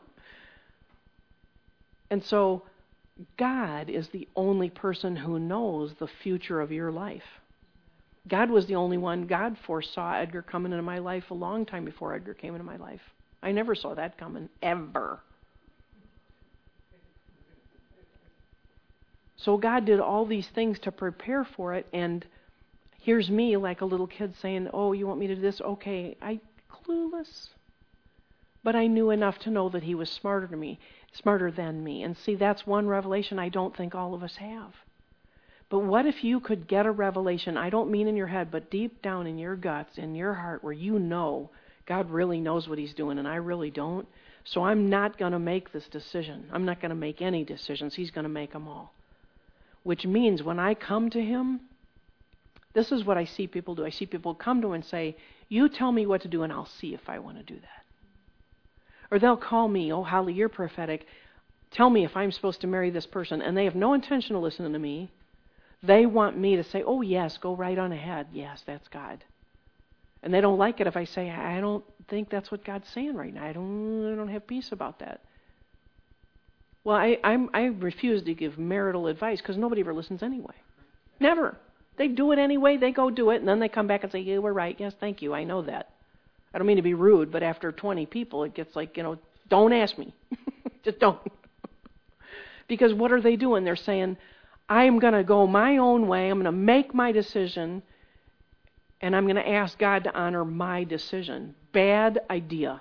And so God is the only person who knows the future of your life. God was the only one. God foresaw Edgar coming into my life a long time before Edgar came into my life. I never saw that coming, ever. So God did all these things to prepare for it, and here's me like a little kid saying, oh, you want me to do this? Okay, I clueless. But I knew enough to know that he was smarter than me, smarter than me. And see, that's one revelation I don't think all of us have. But what if you could get a revelation, I don't mean in your head, but deep down in your guts, in your heart, where you know God really knows what he's doing and I really don't. So I'm not going to make this decision. I'm not going to make any decisions. He's going to make them all. Which means when I come to him, this is what I see people do. I see people come to him and say, you tell me what to do and I'll see if I want to do that. Or they'll call me, oh, Holly, you're prophetic. Tell me if I'm supposed to marry this person. And they have no intention of listening to me. They want me to say, oh, yes, go right on ahead. Yes, that's God. And they don't like it if I say, I don't think that's what God's saying right now. I don't, I don't have peace about that. Well, I, I'm, I refuse to give marital advice because nobody ever listens anyway. Never. They do it anyway. They go do it, and then they come back and say, you were right. Yes, thank you. I know that. I don't mean to be rude, but after twenty people, it gets like, you know, don't ask me. Just don't. Because what are they doing? They're saying, I'm going to go my own way. I'm going to make my decision, and I'm going to ask God to honor my decision. Bad idea.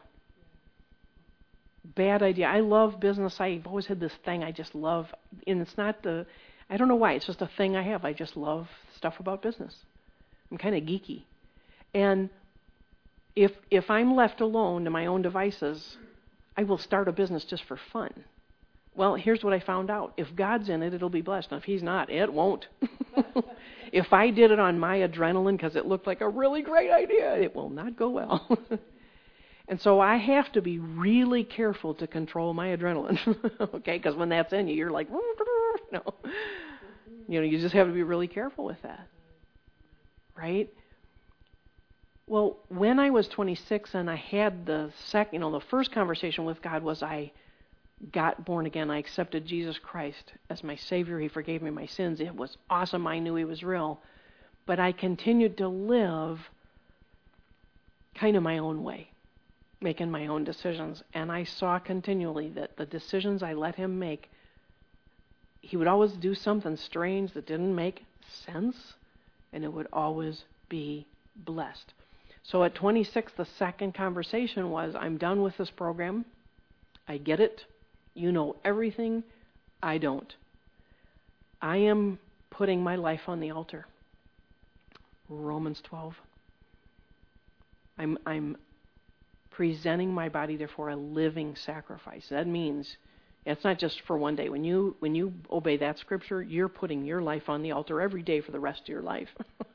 Bad idea. I love business. I've always had this thing I just love, and it's not the, I don't know why. It's just a thing I have. I just love stuff about business. I'm kind of geeky. And if if I'm left alone to my own devices, I will start a business just for fun. Well, here's what I found out. If God's in it, it'll be blessed. And if He's not, it won't. If I did it on my adrenaline because it looked like a really great idea, it will not go well. And so I have to be really careful to control my adrenaline, okay? Because when that's in you, you're like, no. You know, you just have to be really careful with that, right? Well, when I was twenty-six and I had the second, you know, the first conversation with God was I got born again. I accepted Jesus Christ as my Savior. He forgave me my sins. It was awesome. I knew He was real. But I continued to live kind of my own way, making my own decisions. And I saw continually that the decisions I let Him make, He would always do something strange that didn't make sense, and it would always be blessed. So at twenty-six, the second conversation was, I'm done with this program. I get it. You know everything. I don't. I am putting my life on the altar. Romans twelve. I'm I'm presenting my body, therefore, a living sacrifice. That means it's not just for one day. When you when you obey that scripture, you're putting your life on the altar every day for the rest of your life.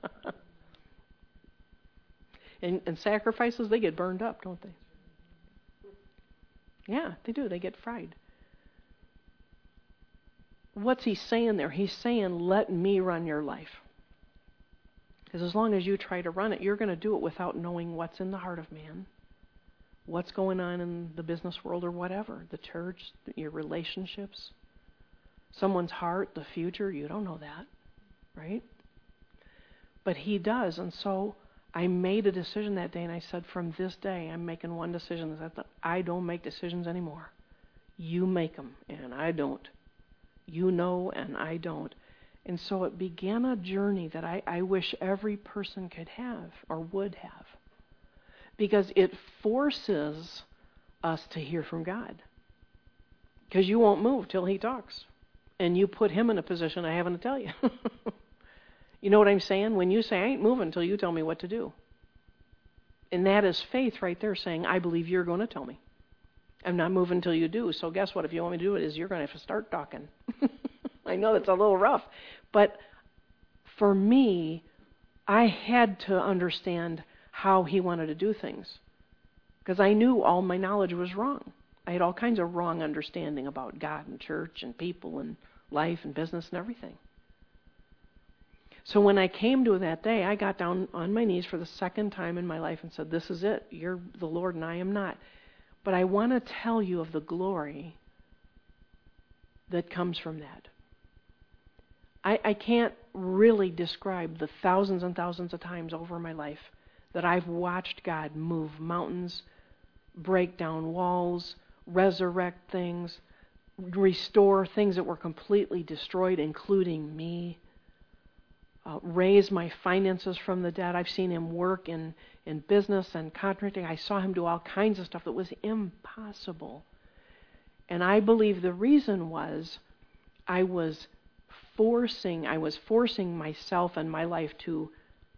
and, and sacrifices, they get burned up, don't they? Yeah, they do. They get fried. What's He saying there? He's saying, let me run your life. Because as long as you try to run it, you're going to do it without knowing what's in the heart of man, what's going on in the business world or whatever, the church, your relationships, someone's heart, the future. You don't know that, right? But He does. And so I made a decision that day, and I said, from this day, I'm making one decision. That I don't make decisions anymore. You make them, and I don't. You know, and I don't. And so it began a journey that I, I wish every person could have or would have. Because it forces us to hear from God. Because you won't move till He talks. And you put Him in a position I haven't to tell you. You know what I'm saying? When you say, I ain't moving until you tell me what to do. And that is faith right there saying, I believe you're going to tell me. I'm not moving until you do. So guess what? If you want me to do it, is you're going to have to start talking. I know that's a little rough. But for me, I had to understand how He wanted to do things. Because I knew all my knowledge was wrong. I had all kinds of wrong understanding about God and church and people and life and business and everything. So when I came to that day, I got down on my knees for the second time in my life and said, this is it. You're the Lord and I am not. But I want to tell you of the glory that comes from that. I, I can't really describe the thousands and thousands of times over my life that I've watched God move mountains, break down walls, resurrect things, restore things that were completely destroyed, including me. Uh, raise my finances from the dead. I've seen Him work in, in business and contracting. I saw Him do all kinds of stuff that was impossible. And I believe the reason was I was forcing, I was forcing myself and my life to,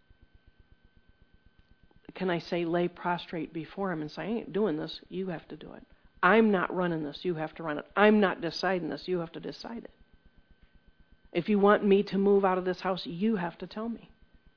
can I say, lay prostrate before Him and say, I ain't doing this, you have to do it. I'm not running this, you have to run it. I'm not deciding this, you have to decide it. If you want me to move out of this house, you have to tell me.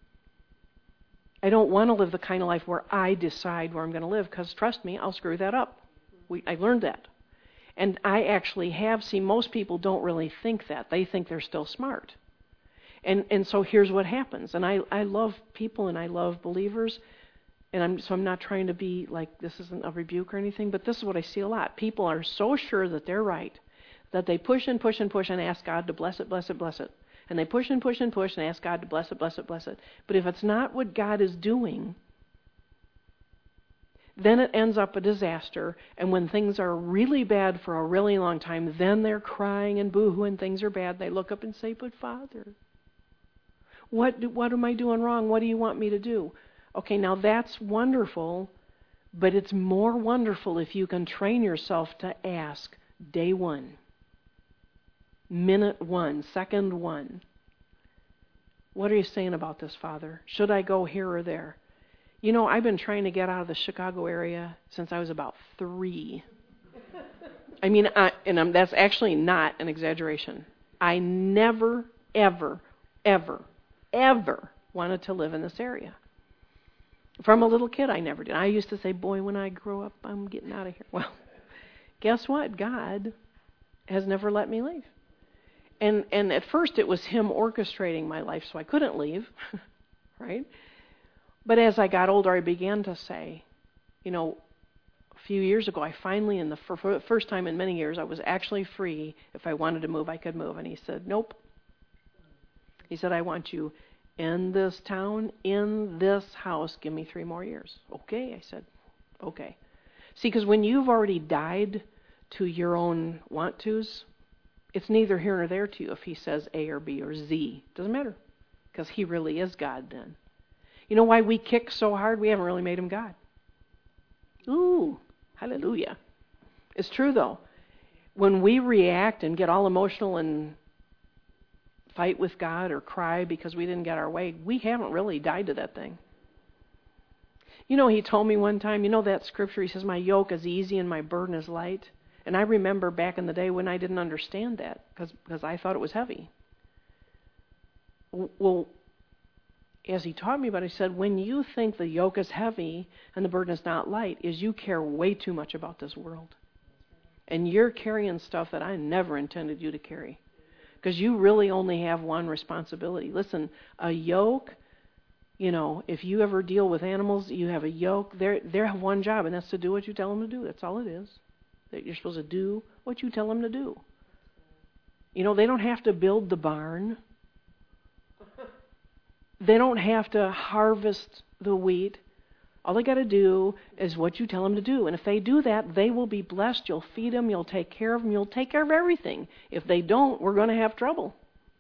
I don't want to live the kind of life where I decide where I'm going to live, because trust me, I'll screw that up. We, I learned that. And I actually have seen most people don't really think that. They think they're still smart. And and so here's what happens. And I, I love people and I love believers. And I'm so I'm not trying to be like, this isn't a rebuke or anything, but this is what I see a lot. People are so sure that they're right that they push and push and push and ask God to bless it, bless it, bless it. And they push and push and push and ask God to bless it, bless it, bless it. But if it's not what God is doing, then it ends up a disaster. And when things are really bad for a really long time, then they're crying and boo-hooing, things are bad. They look up and say, but Father, what do, what am I doing wrong? What do you want me to do? Okay, now that's wonderful, but it's more wonderful if you can train yourself to ask day one. Minute one, second one. What are you saying about this, Father? Should I go here or there? You know, I've been trying to get out of the Chicago area since I was about three. I mean, I, and I'm, that's actually not an exaggeration. I never, ever, ever, ever wanted to live in this area. From a little kid, I never did. I used to say, boy, when I grow up, I'm getting out of here. Well, guess what? God has never let me leave. And and at first it was him orchestrating my life so I couldn't leave, right? But as I got older, I began to say, you know, a few years ago, I finally, in the for, for the first time in many years, I was actually free. If I wanted to move, I could move. And he said, nope. He said, I want you in this town, in this house. Give me three more years. Okay, I said, okay. See, because when you've already died to your own want-tos, it's neither here nor there to you if he says A or B or Z. Doesn't matter, because he really is God then. You know why we kick so hard? We haven't really made him God. Ooh, hallelujah. It's true, though. When we react and get all emotional and fight with God or cry because we didn't get our way, we haven't really died to that thing. You know, he told me one time, you know that scripture, he says, my yoke is easy and my burden is light. And I remember back in the day when I didn't understand that because because I thought it was heavy. Well, as he taught me about it, he said, when you think the yoke is heavy and the burden is not light, is you care way too much about this world. And you're carrying stuff that I never intended you to carry. Because you really only have one responsibility. Listen, a yoke, you know, if you ever deal with animals, you have a yoke. They they have one job, and that's to do what you tell them to do. That's all it is. That you're supposed to do what you tell them to do. You know, they don't have to build the barn. They don't have to harvest the wheat. All they got to do is what you tell them to do. And if they do that, they will be blessed. You'll feed them. You'll take care of them. You'll take care of everything. If they don't, we're going to have trouble.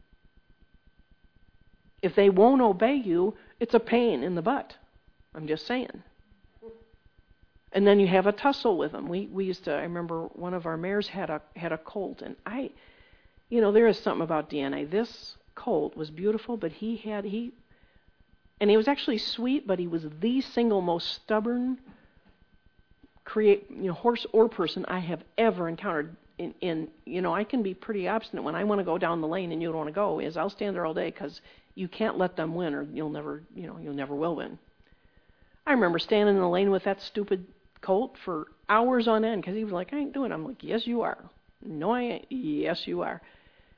If they won't obey you, it's a pain in the butt. I'm just saying. And then you have a tussle with them. We we used to, I remember one of our mares had a had a colt. And I, you know, there is something about D N A. This colt was beautiful, but he had, he, and he was actually sweet, but he was the single most stubborn create, you know, horse or person I have ever encountered. In, in you know, I can be pretty obstinate when I want to go down the lane and you don't want to go. Is I'll stand there all day because you can't let them win, or you'll never, you know, you'll never will win. I remember standing in the lane with that stupid colt for hours on end because he was like, I ain't doing it. I'm like, yes, you are. No, I ain't. Yes, you are.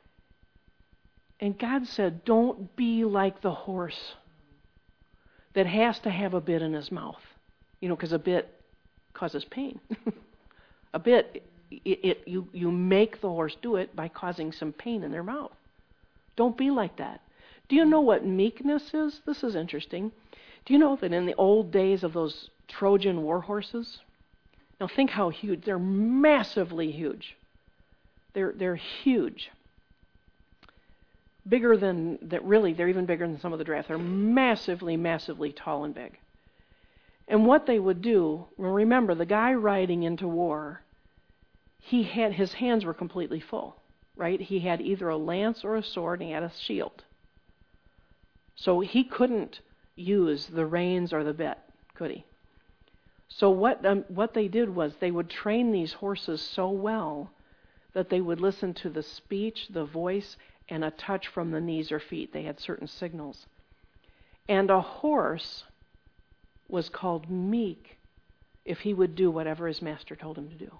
And God said, don't be like the horse that has to have a bit in his mouth. You know, because a bit causes pain. A bit, it, it you, you make the horse do it by causing some pain in their mouth. Don't be like that. Do you know what meekness is? This is interesting. Do you know that in the old days of those Trojan war horses, now think how huge, they're massively huge. They're they're huge. Bigger than, that really, they're even bigger than some of the drafts. They're massively, massively tall and big. And what they would do, well, remember, the guy riding into war, he had, his hands were completely full, right? He had either a lance or a sword, and he had a shield. So he couldn't use the reins or the bit, could he? So what um, what they did was they would train these horses so well that they would listen to the speech, the voice, and a touch from the knees or feet. They had certain signals. And a horse was called meek if he would do whatever his master told him to do.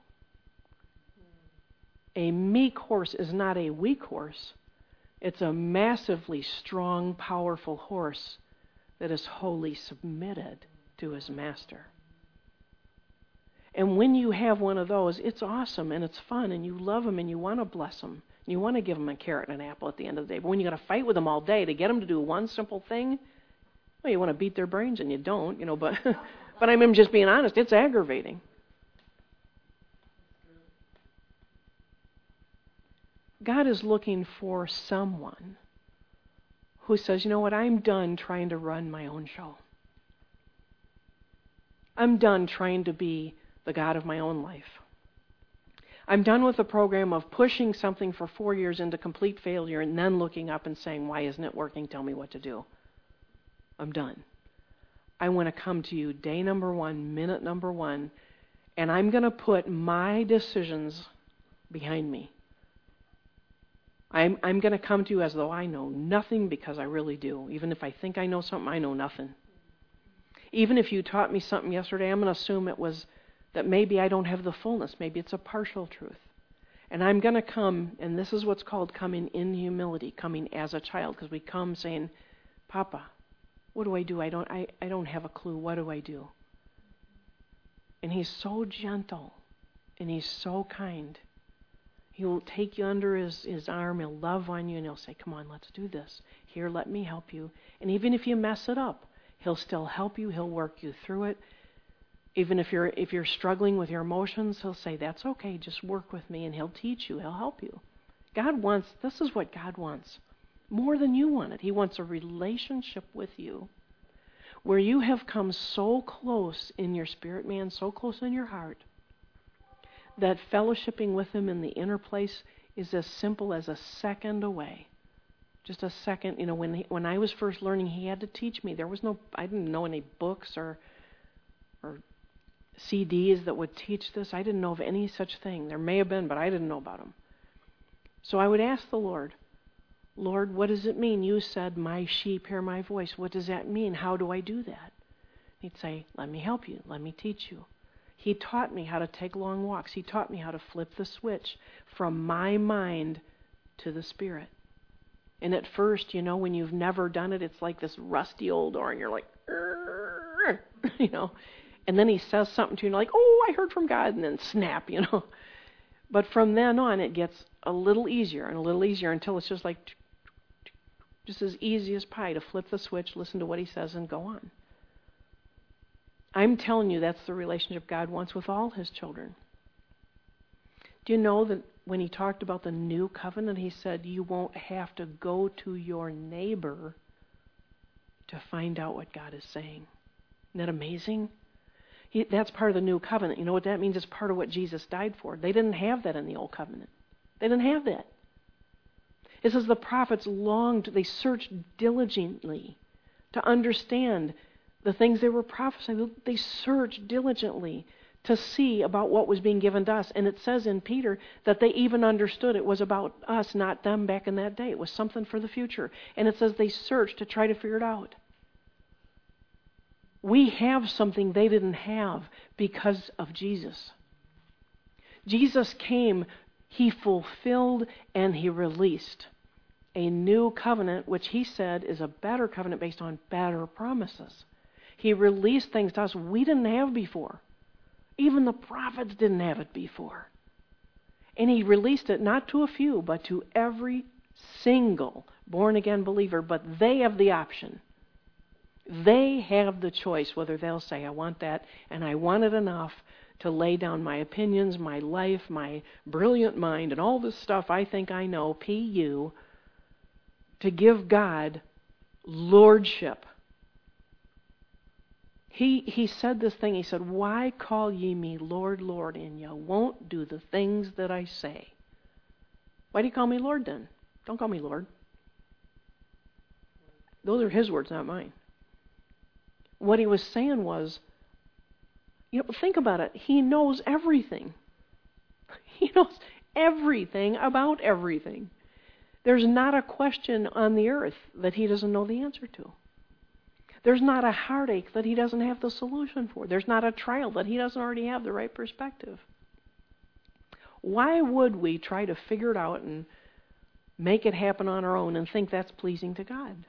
A meek horse is not a weak horse. It's a massively strong, powerful horse that is wholly submitted to his master. And when you have one of those, it's awesome and it's fun and you love them and you want to bless them. And you want to give them a carrot and an apple at the end of the day. But when you got to fight with them all day to get them to do one simple thing, well, you want to beat their brains and you don't, you know. But but I'm just being honest. It's aggravating. God is looking for someone who says, you know what, I'm done trying to run my own show. I'm done trying to be the God of my own life. I'm done with the program of pushing something for four years into complete failure and then looking up and saying, why isn't it working? Tell me what to do. I'm done. I want to come to you day number one, minute number one, and I'm going to put my decisions behind me. I'm, I'm going to come to you as though I know nothing, because I really do. Even if I think I know something, I know nothing. Even if you taught me something yesterday, I'm going to assume it was that maybe I don't have the fullness. Maybe it's a partial truth. And I'm going to come, and this is what's called coming in humility, coming as a child, because we come saying, Papa, what do I do? I don't, I, I don't have a clue. What do I do? And he's so gentle, and he's so kind. He will take you under his, his arm, he'll love on you, and he'll say, come on, let's do this. Here, let me help you. And even if you mess it up, he'll still help you, he'll work you through it. Even if you're if you're struggling with your emotions, he'll say, that's okay, just work with me, and he'll teach you, he'll help you. God wants, this is what God wants, more than you want it. He wants a relationship with you where you have come so close in your spirit, man, so close in your heart, that fellowshipping with him in the inner place is as simple as a second away. Just a second. You know, when he, when I was first learning, he had to teach me. There was no, I didn't know any books or or C Ds that would teach this. I didn't know of any such thing. There may have been, but I didn't know about them. So I would ask the Lord, Lord, what does it mean? You said, my sheep hear my voice. What does that mean? How do I do that? He'd say, let me help you. Let me teach you. He taught me how to take long walks. He taught me how to flip the switch from my mind to the Spirit. And at first, you know, when you've never done it, it's like this rusty old door, and you're like, you know. And then he says something to you, and you're like, oh, I heard from God, and then snap, you know. But from then on, it gets a little easier and a little easier until it's just like, just as easy as pie to flip the switch, listen to what he says, and go on. I'm telling you, that's the relationship God wants with all his children. Do you know that when he talked about the new covenant, he said you won't have to go to your neighbor to find out what God is saying? Isn't that amazing? He, that's part of the new covenant. You know what that means? It's part of what Jesus died for. They didn't have that in the old covenant. They didn't have that. It says the prophets longed, they searched diligently to understand the things they were prophesying. They searched diligently to see about what was being given to us. And it says in Peter that they even understood it was about us, not them back in that day. It was something for the future. And it says they searched to try to figure it out. We have something they didn't have because of Jesus. Jesus came, he fulfilled, and he released a new covenant, which he said is a better covenant based on better promises. He released things to us we didn't have before. Even the prophets didn't have it before. And he released it not to a few, but to every single born-again believer. But they have the option. They have the choice whether they'll say, I want that, and I want it enough to lay down my opinions, my life, my brilliant mind, and all this stuff I think I know, P U, to give God lordship. He he said this thing, he said, why call ye me Lord, Lord, and ye won't do the things that I say? Why do you call me Lord then? Don't call me Lord. Those are his words, not mine. What he was saying was, you know, think about it. He knows everything. He knows everything about everything. There's not a question on the earth that he doesn't know the answer to. There's not a heartache that he doesn't have the solution for. There's not a trial that he doesn't already have the right perspective. Why would we try to figure it out and make it happen on our own and think that's pleasing to God?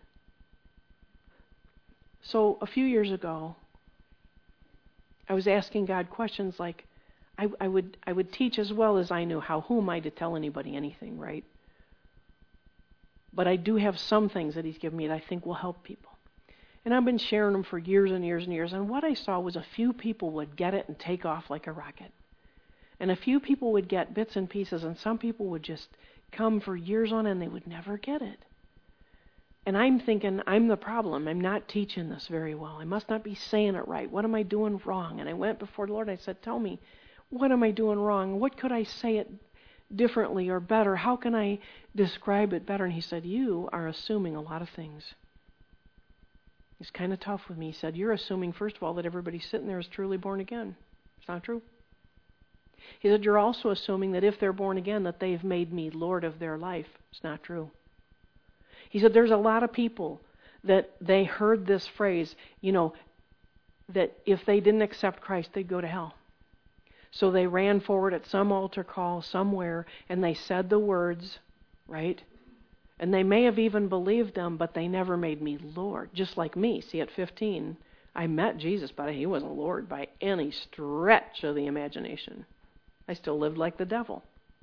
So a few years ago, I was asking God questions like, I, I would I would teach as well as I knew how. Who am I to tell anybody anything, right? But I do have some things that he's given me that I think will help people. And I've been sharing them for years and years and years. And what I saw was a few people would get it and take off like a rocket. And a few people would get bits and pieces, and some people would just come for years on and they would never get it. And I'm thinking, I'm the problem. I'm not teaching this very well. I must not be saying it right. What am I doing wrong? And I went before the Lord and I said, tell me, What am I doing wrong? What could I say it differently or better? How can I describe it better? And he said, you are assuming a lot of things. He's kind of tough with me. He said, you're assuming, first of all, that everybody sitting there is truly born again. It's not true. He said, you're also assuming that if they're born again, that they've made me Lord of their life. It's not true. He said, there's a lot of people that they heard this phrase, you know, that if they didn't accept Christ, they'd go to hell. So they ran forward at some altar call somewhere, and they said the words, right? And they may have even believed them, but they never made me Lord. Just like me. See, at fifteen, I met Jesus, but he wasn't Lord by any stretch of the imagination. I still lived like the devil.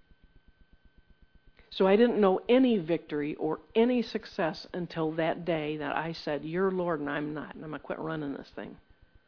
So I didn't know any victory or any success until that day that I said, you're Lord and I'm not, and I'm going to quit running this thing.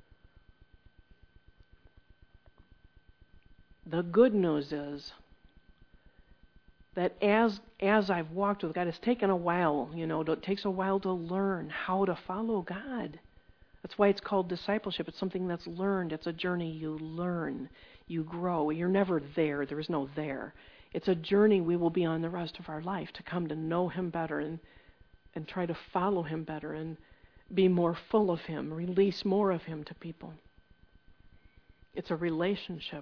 The good news is that as as I've walked with God, it's taken a while, you know, it takes a while to learn how to follow God. That's why it's called discipleship. It's something that's learned. It's a journey you learn. You grow. You're never there. There is no there. It's a journey we will be on the rest of our life to come to know him better and and try to follow him better and be more full of him, release more of him to people. It's a relationship.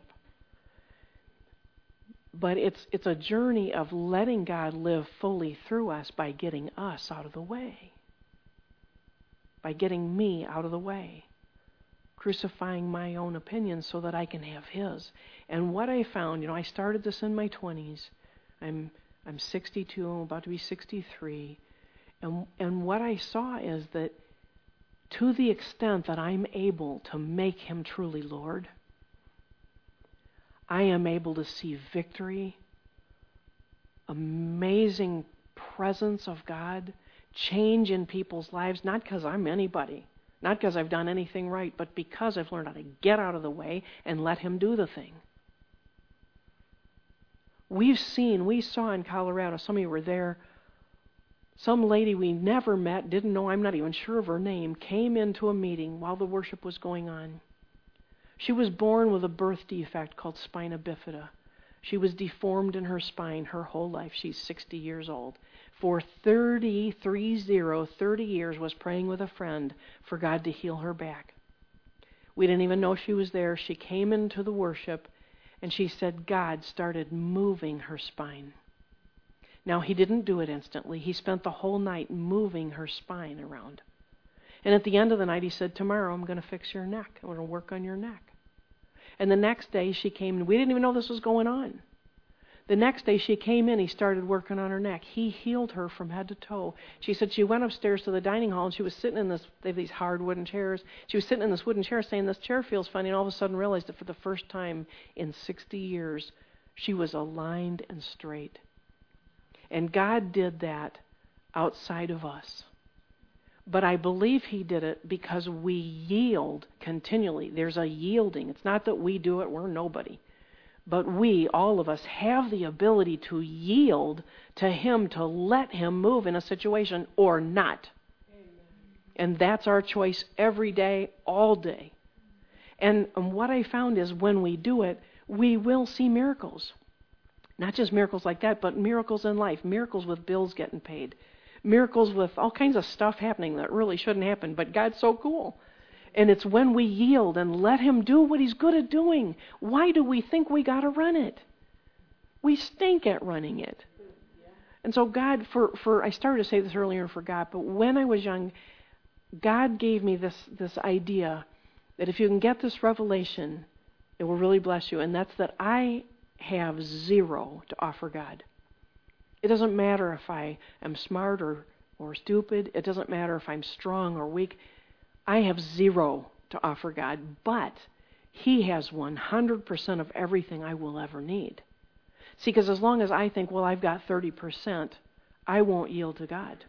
But it's it's a journey of letting God live fully through us by getting us out of the way. By getting me out of the way. Crucifying my own opinions so that I can have his. And what I found, you know, I started this in my twenties. I'm I'm sixty-two, I'm about to be sixty-three. And and what I saw is that to the extent that I'm able to make him truly Lord, I am able to see victory, amazing presence of God, change in people's lives, not because I'm anybody, not because I've done anything right, but because I've learned how to get out of the way and let him do the thing. We've seen, we saw in Colorado, some of you were there, some lady we never met, didn't know, I'm not even sure of her name, came into a meeting while the worship was going on. She was born with a birth defect called spina bifida. She was deformed in her spine her whole life. She's sixty years old. For thirty, three zero, thirty years was praying with a friend for God to heal her back. We didn't even know she was there. She came into the worship and she said God started moving her spine. Now, he didn't do it instantly. He spent the whole night moving her spine around. And at the end of the night, he said, tomorrow I'm going to fix your neck. I'm going to work on your neck. And the next day she came, and we didn't even know this was going on. The next day she came in, he started working on her neck. He healed her from head to toe. She said she went upstairs to the dining hall, and she was sitting in this, they have these hard wooden chairs. She was sitting in this wooden chair saying, this chair feels funny, and all of a sudden realized that for the first time in sixty years, she was aligned and straight. And God did that outside of us. But I believe he did it because we yield continually. There's a yielding. It's not that we do it, we're nobody. But we, all of us, have the ability to yield to him, to let him move in a situation or not. Amen. And that's our choice every day, all day. And, and what I found is when we do it, we will see miracles. Not just miracles like that, but miracles in life. Miracles with bills getting paid. Miracles with all kinds of stuff happening that really shouldn't happen, but God's so cool. And it's when we yield and let him do what he's good at doing. Why do we think we got to run it? We stink at running it. And so God, for, for I started to say this earlier and forgot, but when I was young, God gave me this, this idea that if you can get this revelation, it will really bless you. And that's that I have zero to offer God. It doesn't matter if I am smart or, or stupid. It doesn't matter if I'm strong or weak. I have zero to offer God, but he has one hundred percent of everything I will ever need. See, because as long as I think, well, I've got thirty percent, I won't yield to God.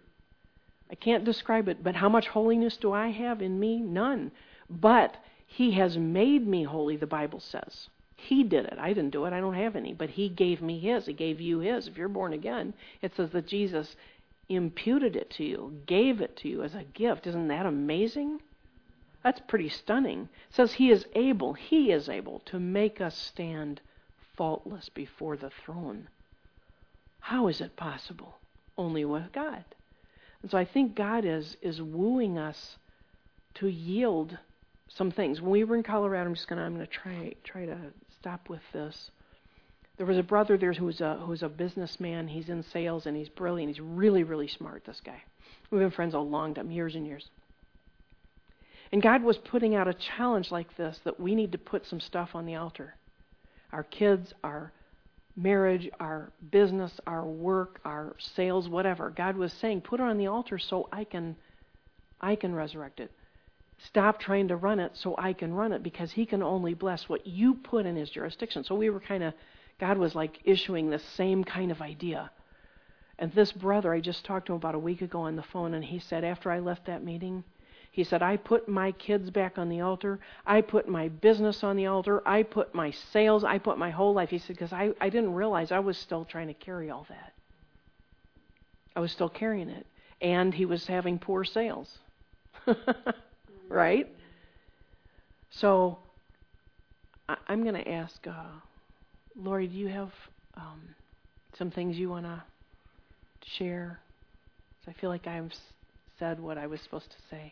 I can't describe it, but how much holiness do I have in me? None. But he has made me holy, the Bible says. He did it. I didn't do it. I don't have any. But he gave me his. He gave you his. If you're born again, it says that Jesus imputed it to you, gave it to you as a gift. Isn't that amazing? That's pretty stunning. It says he is able, he is able to make us stand faultless before the throne. How is it possible? Only with God. And so I think God is is wooing us to yield some things. When we were in Colorado, I'm just gonna I'm gonna try try to stop with this. There was a brother there who's a who's a businessman. He's in sales and he's brilliant. He's really, really smart, this guy. We've been friends a long time, years and years. And God was putting out a challenge like this, that we need to put some stuff on the altar. Our kids, our marriage, our business, our work, our sales, whatever. God was saying, put it on the altar so I can I can resurrect it. Stop trying to run it so I can run it, because he can only bless what you put in his jurisdiction. So we were kind of, God was like issuing the same kind of idea. And this brother, I just talked to him about a week ago on the phone, and he said, after I left that meeting, he said, I put my kids back on the altar. I put my business on the altar. I put my sales. I put my whole life. He said, because I, I didn't realize I was still trying to carry all that. I was still carrying it. And he was having poor sales. Right? So I, I'm going to ask, uh, Lori, do you have um, some things you want to share? So I feel like I've said what I was supposed to say.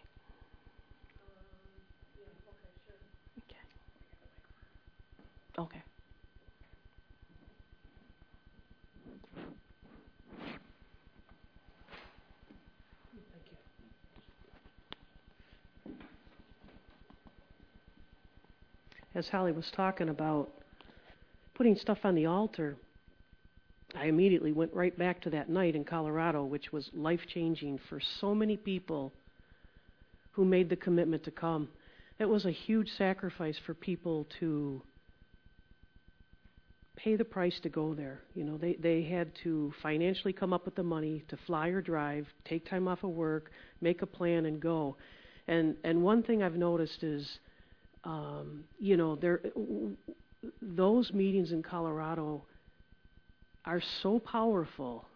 Okay. Thank you. As Holly was talking about putting stuff on the altar, I immediately went right back to that night in Colorado, which was life-changing for so many people who made the commitment to come. It was a huge sacrifice for people to pay the price to go there. You know, they, they had to financially come up with the money to fly or drive, take time off of work, make a plan and go. And and one thing I've noticed is, um, you know, there those meetings in Colorado are so powerful,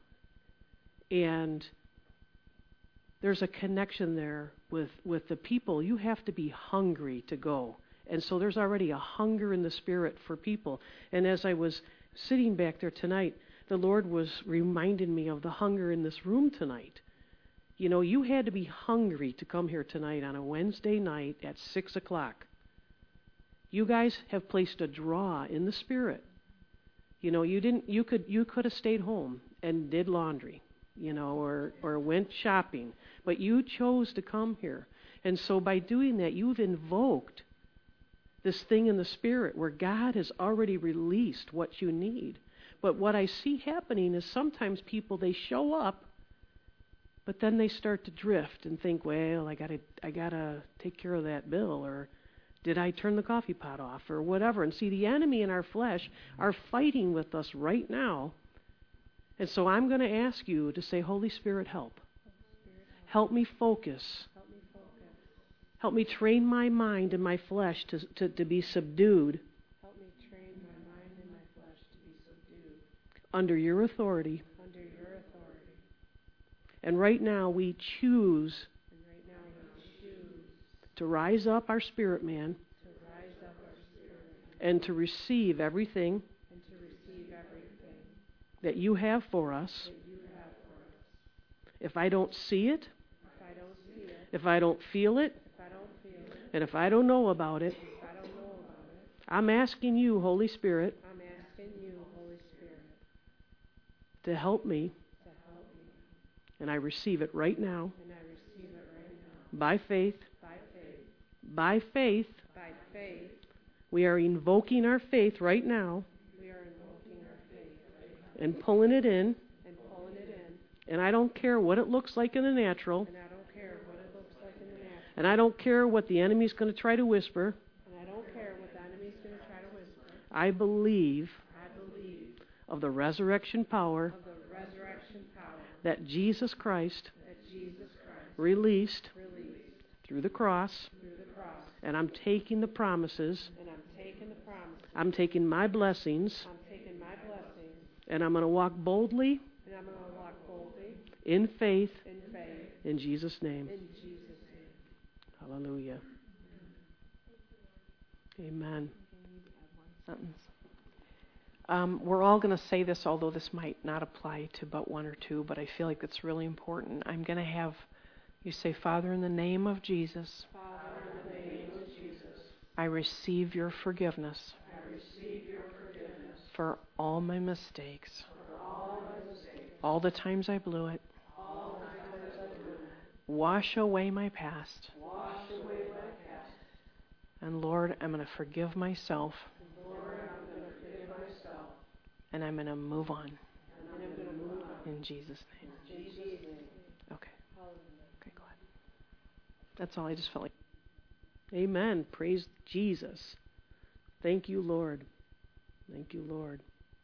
and there's a connection there with, with the people. You have to be hungry to go. And so there's already a hunger in the spirit for people. And as I was sitting back there tonight, the Lord was reminding me of the hunger in this room tonight. You know, you had to be hungry to come here tonight on a Wednesday night at six o'clock. You guys have placed a draw in the spirit. You know, you didn't. You could. You could have stayed home and did laundry, you know, or or went shopping, but you chose to come here. And so by doing that, you've invoked this thing in the spirit where God has already released what you need. But what I see happening is sometimes people, they show up, but then they start to drift and think, well, I gotta, I gotta take care of that bill, or did I turn the coffee pot off, or whatever. And see, the enemy and our flesh are fighting with us right now. And so I'm going to ask you to say, Holy Spirit, help. Help me focus. Help me train my mind and my flesh to, to, to be subdued. Help me train my mind and my flesh to be subdued. Under your authority. Under your authority. And right now we choose, and right now we choose to rise up our spirit man. To rise up our spirit man. And to receive everything. And to receive everything. That you have for us. That you have for us. If I don't see it. If I don't see it. If I don't feel it. And if I don't know about it, if I don't know about it, I'm asking you, Holy Spirit, I'm asking you, Holy Spirit, to help me. To help me. And I receive it right now. And I receive it right now. By faith. By faith. By faith. By faith. We are invoking our faith right now. We are invoking our faith right now. And pulling it in. And pulling it in. And I don't care what it looks like in the natural. And I don't care what it looks like in the natural. And I don't care what the enemy's going to try to whisper. And I don't care what the enemy's going to try to whisper. I believe I believe of the resurrection power of the resurrection power that Jesus Christ that Jesus Christ released released through the cross. through the cross. And I'm taking the promises. And I'm taking the promises. I'm taking my blessings. I'm taking my blessings. And I'm going to walk boldly And I'm going to walk boldly in faith in faith in Jesus' name. in Jesus' name. Hallelujah. Amen. Sentence. Um, we're all going to say this, although this might not apply to but one or two, but I feel like it's really important. I'm going to have you say, Father, in the name of Jesus, Father, in the name of Jesus, I receive your forgiveness I receive your forgiveness for all my mistakes, for all my mistakes, all the times I blew it. all the times I blew it. Wash away my past. Wash away my past. And Lord, I'm going to forgive myself, Lord, I'm going to forgive myself, and I'm going to move on. and I'm going to move on. In Jesus' name. In Jesus' name. Okay. Okay, glad. That's all. I just felt like. Amen. Praise Jesus. Thank you, Lord. Thank you, Lord.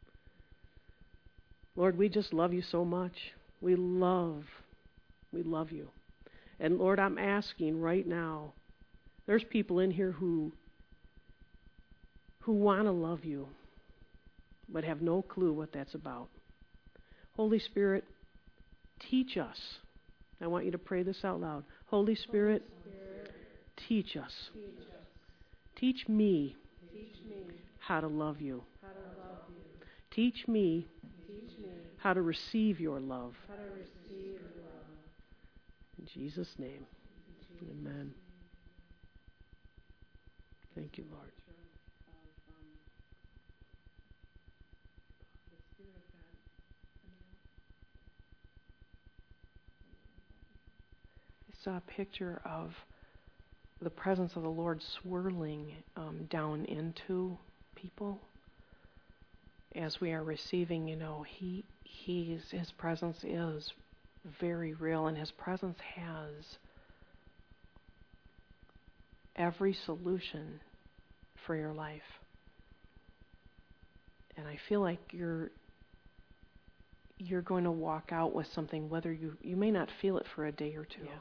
Lord, we just love you so much. We love, we love you. And Lord, I'm asking right now, there's people in here who who want to love you, but have no clue what that's about. Holy Spirit, teach us. I want you to pray this out loud. Holy Spirit, Holy Spirit, teach us. teach us. Teach me Teach me how to love you. how to love you. Teach me Teach me how to receive your love. how to receive your love. In Jesus' name, amen. Thank you, Lord. I saw a picture of the presence of the Lord swirling um, down into people as we are receiving. You know, he he's his presence is very real, and his presence has every solution for your life. And I feel like you're you're going to walk out with something, whether you you may not feel it for a day or two. Yeah.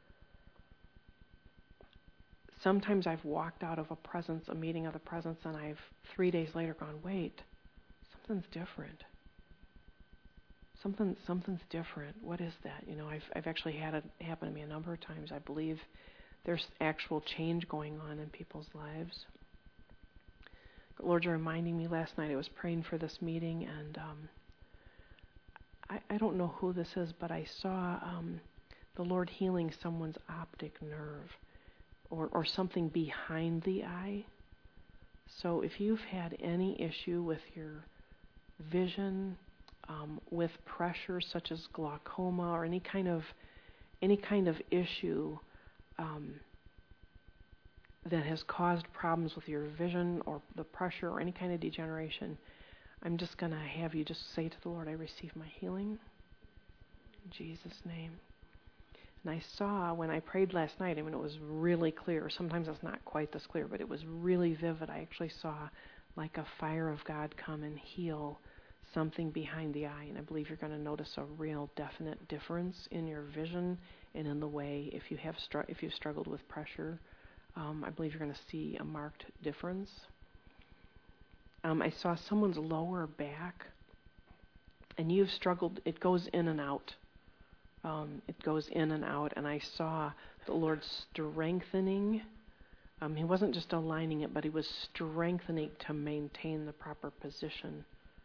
Sometimes I've walked out of a presence, a meeting of the presence, and I've three days later gone, wait, something's different. Something something's different. What is that? You know, I've I've actually had it happen to me a number of times. I believe there's actual change going on in people's lives. Lord, you're reminding me last night I was praying for this meeting, and um, I, I don't know who this is, but I saw um, the Lord healing someone's optic nerve or, or something behind the eye. So if you've had any issue with your vision, um, with pressure such as glaucoma or any kind of any kind of issue um, that has caused problems with your vision or the pressure or any kind of degeneration, I'm just going to have you just say to the Lord, I receive my healing in Jesus' name. And I saw when I prayed last night, I mean, it was really clear. Sometimes it's not quite this clear, but it was really vivid. I actually saw like a fire of God come and heal something behind the eye. And I believe you're going to notice a real definite difference in your vision and in the way, if you have str- if you've struggled with pressure, um, I believe you're going to see a marked difference. Um, I saw someone's lower back, and you've struggled. It goes in and out. Um, it goes in and out, and I saw the Lord strengthening. Um, he wasn't just aligning it, but he was strengthening to maintain the proper position.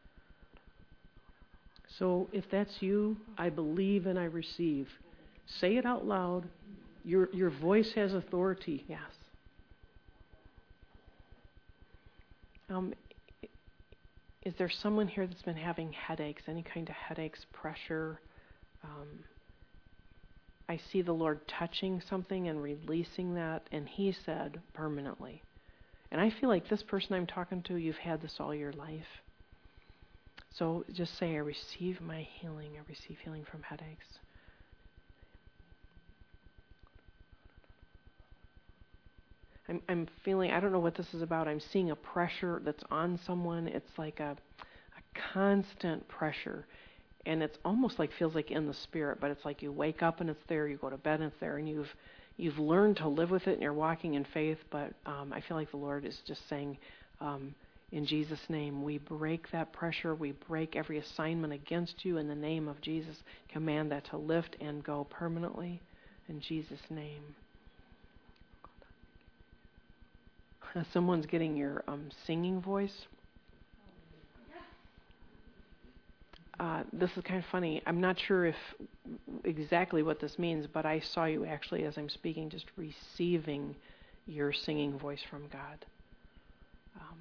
So if that's you, I believe and I receive. Say it out loud. Your your voice has authority. Yes. Um, is there someone here that's been having headaches, any kind of headaches, pressure? Um, I see the Lord touching something and releasing that, and he said permanently. And I feel like this person I'm talking to, you've had this all your life. So just say, I receive my healing. I receive healing from headaches. I'm, I'm feeling, I don't know what this is about. I'm seeing a pressure that's on someone. It's like a, a constant pressure. And it's almost like, feels like in the spirit, but it's like you wake up and it's there, you go to bed and it's there, and you've you've learned to live with it and you're walking in faith. But um, I feel like the Lord is just saying, um, in Jesus' name, we break that pressure. We break every assignment against you in the name of Jesus. Command that to lift and go permanently in Jesus' name. someone's getting your um, singing voice. Uh, this is kind of funny. I'm not sure if exactly what this means, but I saw you actually, as I'm speaking, just receiving your singing voice from God. Um,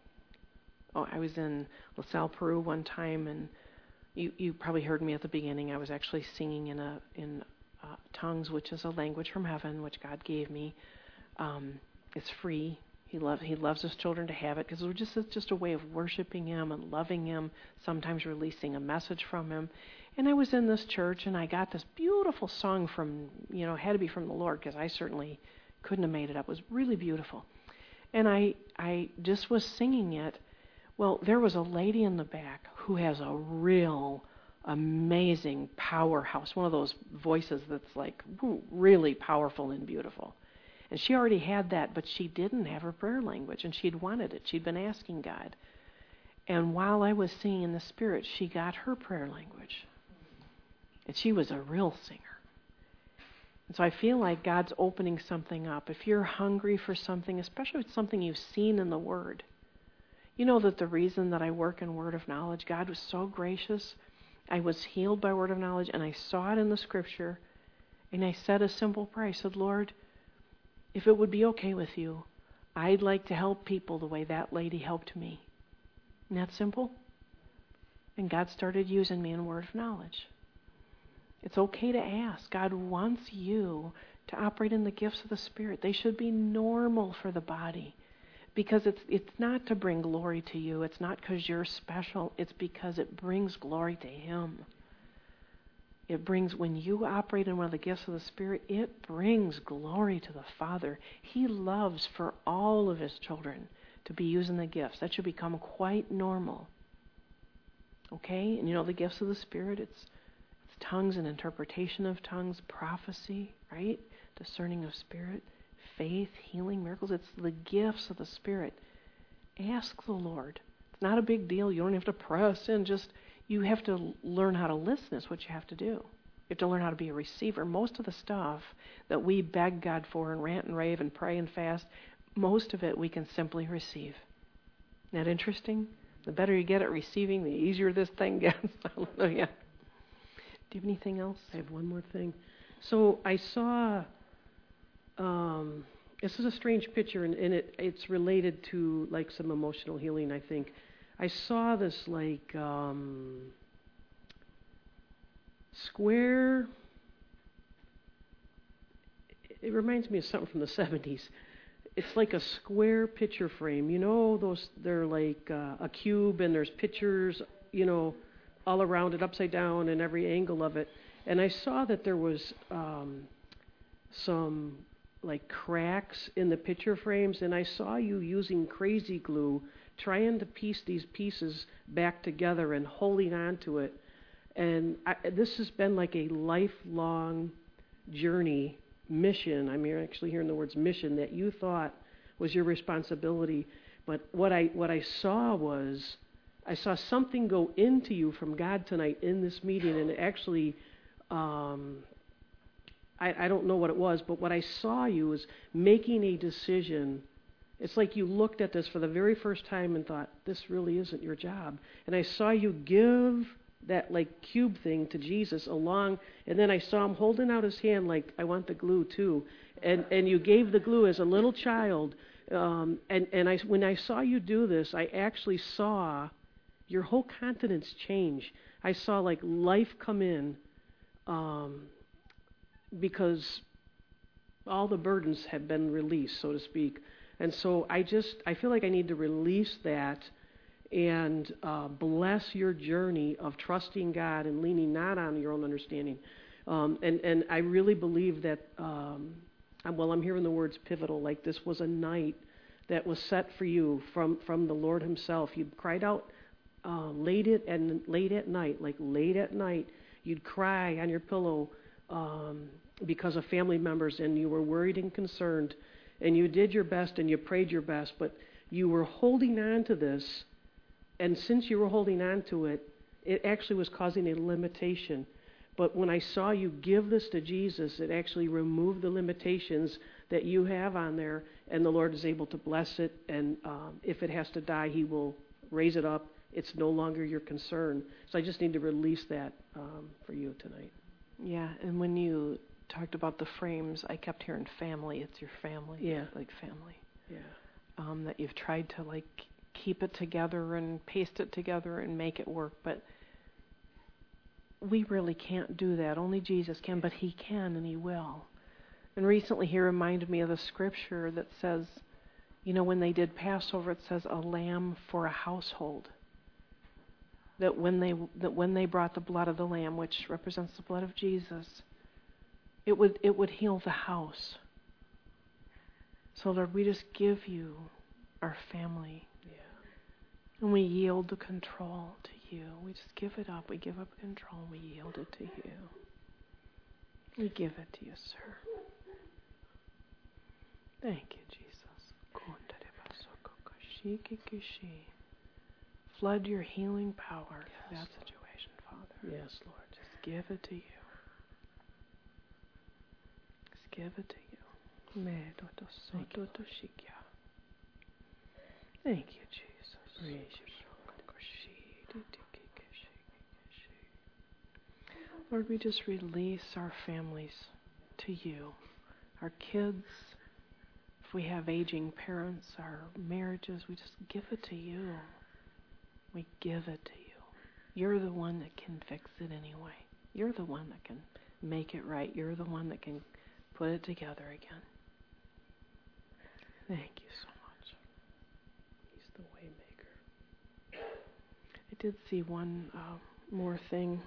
oh, I was in La Salle, Peru one time, and you, you probably heard me at the beginning. I was actually singing in a in uh, tongues, which is a language from heaven, which God gave me. Um, it's free. He loves He loves His children to have it because it just it's just a way of worshiping Him and loving Him. Sometimes releasing a message from Him. And I was in this church and I got this beautiful song from you know had to be from the Lord because I certainly couldn't have made it up. It was really beautiful, and I I just was singing it. Well, there was a lady in the back who has a real amazing powerhouse, one of those voices that's like woo, really powerful and beautiful. And she already had that, but she didn't have her prayer language, and she'd wanted it. She'd been asking God. And while I was singing in the Spirit, she got her prayer language. And she was a real singer. And so I feel like God's opening something up. If you're hungry for something, especially if it's something you've seen in the Word, you know that the reason that I work in Word of Knowledge, God was so gracious. I was healed by Word of Knowledge, and I saw it in the Scripture, and I said a simple prayer. I said, Lord, if it would be okay with you, I'd like to help people the way that lady helped me. Isn't that simple? And God started using me in Word of Knowledge. It's okay to ask. God wants you to operate in the gifts of the Spirit. They should be normal for the body. Because it's it's not to bring glory to you. It's not because you're special. It's because it brings glory to Him. It brings, when you operate in one of the gifts of the Spirit, it brings glory to the Father. He loves for all of His children to be using the gifts. That should become quite normal. Okay? And you know the gifts of the Spirit, it's, it's tongues and interpretation of tongues, prophecy, right? Discerning of spirit, faith, healing, miracles. It's the gifts of the Spirit. Ask the Lord. It's not a big deal. You don't have to press in. Just You have to learn how to listen is what you have to do. You have to learn how to be a receiver. Most of the stuff that we beg God for and rant and rave and pray and fast, most of it we can simply receive. Isn't that interesting? The better you get at receiving, the easier this thing gets. Hallelujah. Do you have anything else? I have one more thing. So I saw, um, this is a strange picture, and, and it, it's related to like some emotional healing, I think. I saw this like um, square, it reminds me of something from the seventies. It's like a square picture frame. You know, those, they're like uh, a cube and there's pictures, you know, all around it, upside down and every angle of it. And I saw that there was um, some like cracks in the picture frames, and I saw you using crazy glue trying to piece these pieces back together and holding on to it. And I, this has been like a lifelong journey, mission. I'm here actually hearing the words mission that you thought was your responsibility. But what I what I saw was, I saw something go into you from God tonight in this meeting, and it actually, um, I, I don't know what it was, but what I saw you was making a decision. It's like you looked at this for the very first time and thought, this really isn't your job. And I saw you give that like cube thing to Jesus along, and then I saw him holding out his hand like, I want the glue too. And and you gave the glue as a little child. Um, and, and I, when I saw you do this, I actually saw your whole countenance change. I saw like life come in um, because all the burdens have been released, so to speak. And so I just, I feel like I need to release that and uh, bless your journey of trusting God and leaning not on your own understanding. Um, and, and I really believe that, um, well, I'm hearing the words pivotal, like this was a night that was set for you from, from the Lord himself. You cried out uh, late, at, and late at night, like late at night, you'd cry on your pillow um, because of family members, and you were worried and concerned. And you did your best and you prayed your best, but you were holding on to this. And since you were holding on to it, it actually was causing a limitation. But when I saw you give this to Jesus, it actually removed the limitations that you have on there, and the Lord is able to bless it, and um, if it has to die, He will raise it up. It's no longer your concern. So I just need to release that um, for you tonight. Yeah, and when you talked about the frames, I kept hearing family. It's your family. Yeah. Like family. Yeah. Um, that you've tried to like keep it together and paste it together and make it work, but we really can't do that. Only Jesus can, but He can and He will. And recently He reminded me of the scripture that says, you know, when they did Passover, it says a lamb for a household. That when they that when they brought the blood of the lamb, which represents the blood of Jesus, it would it would heal the house. So Lord, we just give you our family. Yeah. And we yield the control to you. We just give it up. We give up control. We yield it to you. We give it to you, sir. Thank you, Jesus. Flood your healing power in Yes, that situation, Father. Yes, Lord. Just give it to you. Just give it to you. Thank you, Thank you, Jesus. Praise you. Lord, we just release our families to you. Our kids, if we have aging parents, our marriages, we just give it to you. We give it to you. You're the one that can fix it anyway. You're the one that can make it right. You're the one that can put it together again. Thank you so much. He's the way maker. I did see one uh, more thing.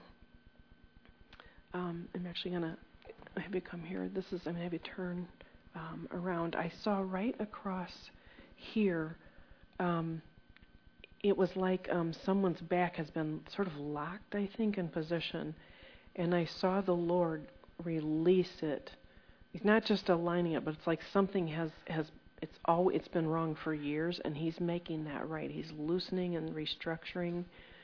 Um, I'm actually going to have you come here. This is, I'm going to have you turn um, around. I saw right across here, um, it was like um, someone's back has been sort of locked, I think, in position. And I saw the Lord release it. He's not just aligning it, but it's like something has, has it's all it's been wrong for years, and He's making that right. He's loosening and restructuring.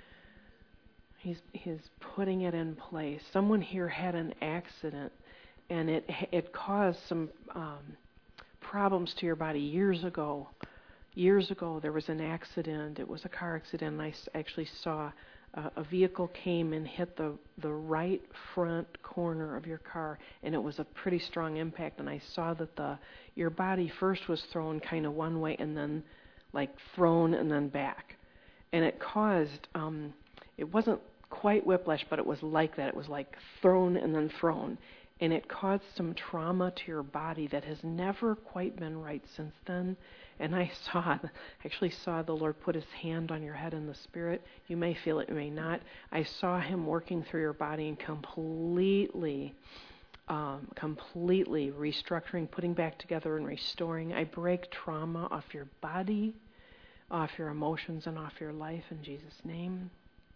He's he's putting it in place. Someone here had an accident, and it it caused some um, problems to your body years ago. Years ago, there was an accident. It was a car accident. And I actually saw uh, a vehicle came and hit the the right front corner of your car, and it was a pretty strong impact. And I saw that the your body first was thrown kind of one way, and then like thrown and then back, and it caused. Um, it wasn't quite whiplash, but it was like that. It was like thrown and then thrown. And it caused some trauma to your body that has never quite been right since then. And I saw, actually saw the Lord put His hand on your head in the Spirit. You may feel it, you may not. I saw Him working through your body and completely, um, completely restructuring, putting back together and restoring. I break trauma off your body, off your emotions, and off your life in Jesus' name.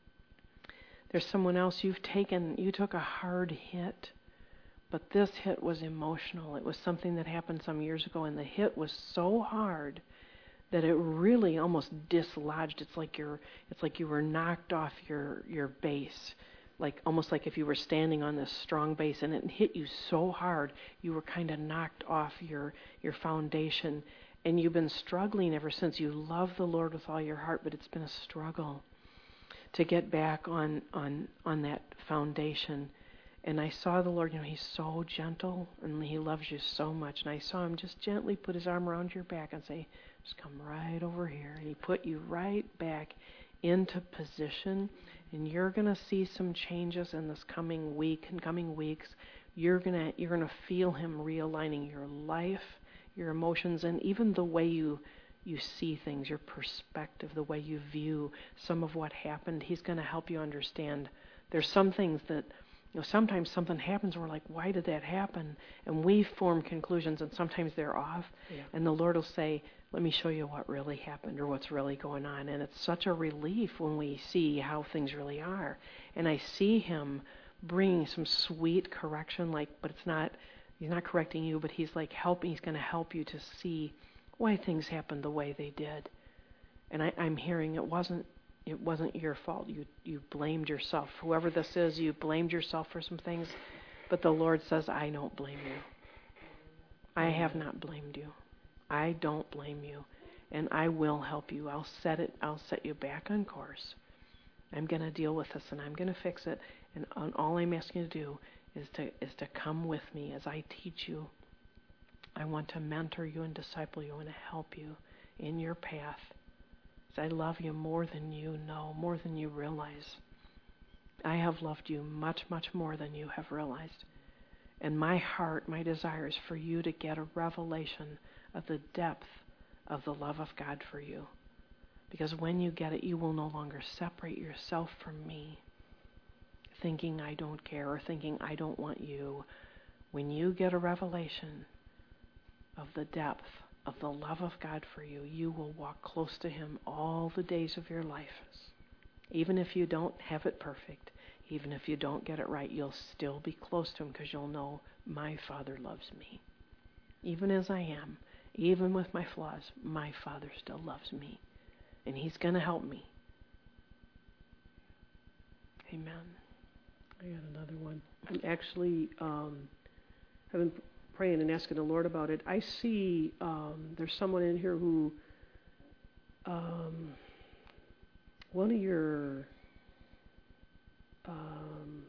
There's someone else you've taken, you took a hard hit. But this hit was emotional. It was something that happened some years ago, and the hit was so hard that it really almost dislodged. It's like you're, it's like you were knocked off your, your base, like almost like if you were standing on this strong base, and it hit you so hard, you were kind of knocked off your, your foundation, and you've been struggling ever since. You love the Lord with all your heart, but it's been a struggle to get back on, on, on that foundation. And I saw the Lord, you know, He's so gentle, and He loves you so much. And I saw Him just gently put His arm around your back and say, just come right over here. And He put you right back into position. And you're going to see some changes in this coming week and coming weeks. You're going to you're going to feel Him realigning your life, your emotions, and even the way you you see things, your perspective, the way you view some of what happened. He's going to help you understand. There's some things that, you know, sometimes something happens and we're like, why did that happen? And we form conclusions, and sometimes they're off. Yeah. And the Lord will say, let me show you what really happened or what's really going on. And it's such a relief when we see how things really are. And I see Him bringing some sweet correction, like, but it's not, He's not correcting you, but He's like helping, He's going to help you to see why things happened the way they did. And I, I'm hearing it wasn't It wasn't your fault. You you blamed yourself. Whoever this is, you blamed yourself for some things. But the Lord says, I don't blame you. I have not blamed you. I don't blame you. And I will help you. I'll set it, I'll set you back on course. I'm going to deal with this and I'm going to fix it. And all I'm asking you to do is to is to come with me as I teach you. I want to mentor you and disciple you and help you in your path. As I love you more than you know, more than you realize. I have loved you much, much more than you have realized. And my heart, my desire is for you to get a revelation of the depth of the love of God for you. Because when you get it, you will no longer separate yourself from me, thinking I don't care or thinking I don't want you. When you get a revelation of the depth of the love of God for you, you will walk close to Him all the days of your life. Even if you don't have it perfect, even if you don't get it right, you'll still be close to Him because you'll know my Father loves me. Even as I am, even with my flaws, my Father still loves me. And He's going to help me. Amen. I got another one. I'm actually, um, I've been praying and asking the Lord about it. I see um, there's someone in here who, um, one of your um,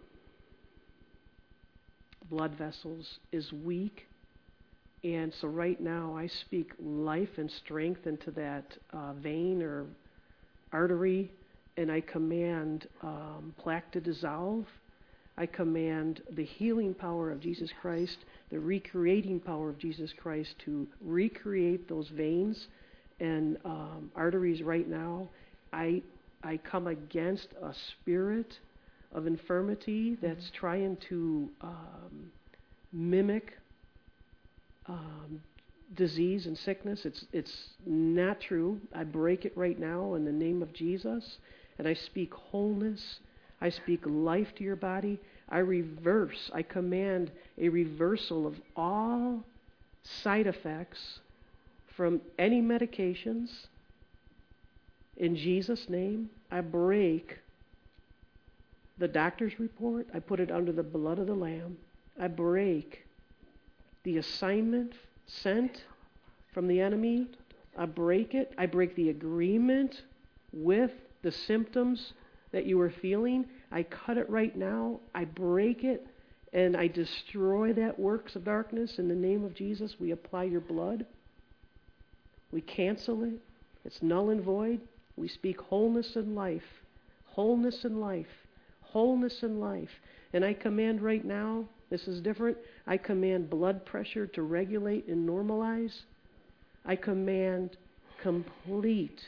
blood vessels is weak. And so right now I speak life and strength into that uh, vein or artery, and I command um, plaque to dissolve. I command the healing power of Jesus Christ, the recreating power of Jesus Christ to recreate those veins and um, arteries right now. I I come against a spirit of infirmity that's trying to um, mimic Um, disease and sickness. It's it's not true. I break it right now in the name of Jesus, and I speak wholeness. I speak life to your body. I reverse. I command a reversal of all side effects from any medications. In Jesus' name, I break the doctor's report. I put it under the blood of the Lamb. I break the assignment sent from the enemy. I break it. I break the agreement with the symptoms that you are feeling. I cut it right now. I break it, and I destroy that works of darkness in the name of Jesus. We apply your blood. We cancel it. It's null and void. We speak wholeness and life. Wholeness and life. Wholeness and life. And I command right now, this is different, I command blood pressure to regulate and normalize. I command complete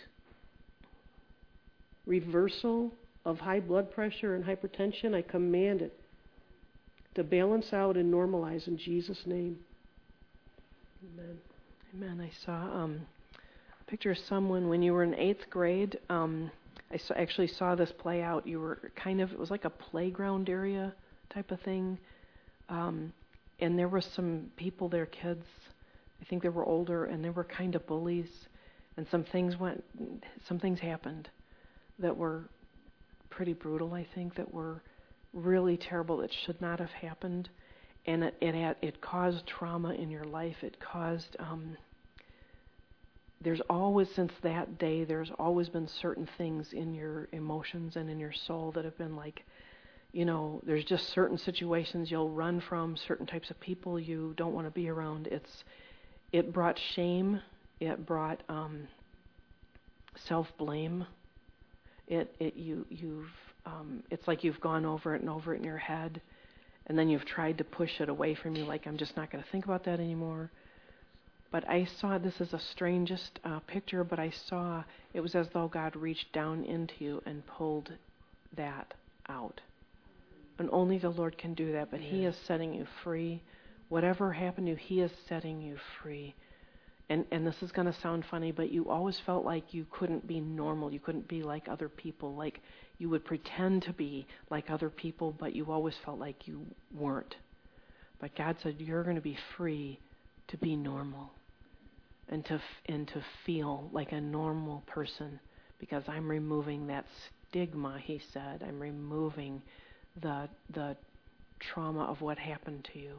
reversal of high blood pressure and hypertension. I command it to balance out and normalize in Jesus' name. Amen. Amen. I saw um, a picture of someone when you were in eighth grade. Um, I saw, actually saw this play out. You were kind of, it was like a playground area type of thing. Um, and there were some people there, kids, I think they were older, and they were kind of bullies. And some things went, some things happened that were pretty brutal, I think, that were really terrible, that should not have happened. And it it, had, it caused trauma in your life. It caused, um, there's always, since that day, there's always been certain things in your emotions and in your soul that have been like, you know, there's just certain situations you'll run from, certain types of people you don't want to be around. It's, it brought shame. It brought um, self-blame. It, it, you, you've, um, it's like you've gone over it and over it in your head, and then you've tried to push it away from you, like, I'm just not going to think about that anymore. But I saw, this is the strangest uh, picture, but I saw it was as though God reached down into you and pulled that out. And only the Lord can do that, but yes. He is setting you free. Whatever happened to you, He is setting you free. And and this is going to sound funny, but you always felt like you couldn't be normal. You couldn't be like other people. Like you would pretend to be like other people, but you always felt like you weren't. But God said, you're going to be free to be normal and to and to feel like a normal person, because I'm removing that stigma, He said. I'm removing the the trauma of what happened to you.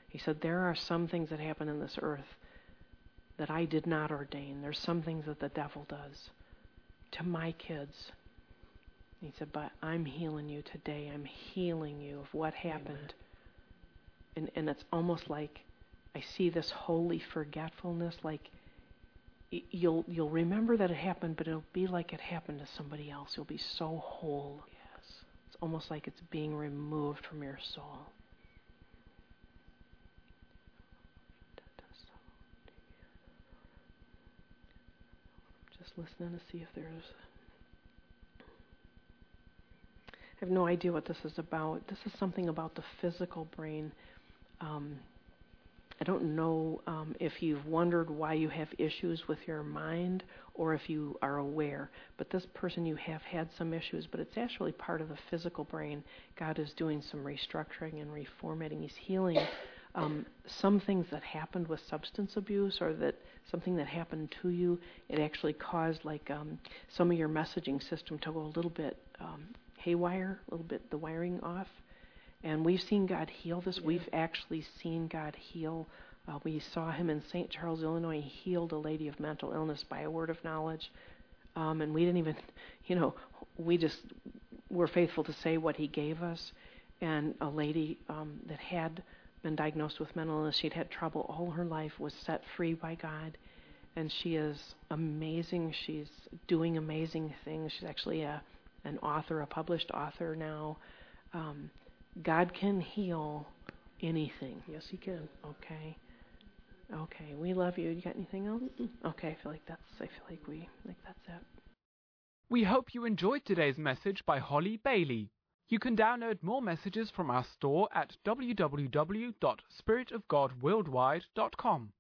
He said, there are some things that happen in this earth that I did not ordain. There's some things that the devil does to my kids. He said, but I'm healing you today. I'm healing you of what happened. And, and it's almost like I see this holy forgetfulness, like you'll you'll remember that it happened, but it'll be like it happened to somebody else. You'll be so whole. Yes. It's almost like it's being removed from your soul. Just listening to see if there's... I have no idea what this is about. This is something about the physical brain. Um, I don't know um, if you've wondered why you have issues with your mind or if you are aware. But this person, you have had some issues, but it's actually part of the physical brain. God is doing some restructuring and reformatting. He's healing um, some things that happened with substance abuse or that something that happened to you. It actually caused like um, some of your messaging system to go a little bit um, haywire, a little bit the wiring off. And we've seen God heal this. Yeah. We've actually seen God heal. Uh, we saw him in Saint Charles, Illinois. He healed a lady of mental illness by a word of knowledge. Um, and we didn't even, you know, we just were faithful to say what he gave us. And a lady um, that had been diagnosed with mental illness, she'd had trouble all her life, was set free by God. And she is amazing. She's doing amazing things. She's actually a, an author, a published author now. Um, God can heal anything. Yes, he can. Okay. Okay. We love you. You got anything else? Mm-mm. Okay. I feel like that's. I feel like we. Like that's it. We hope you enjoyed today's message by Holly Bailey. You can download more messages from our store at w w w dot spirit of god worldwide dot com.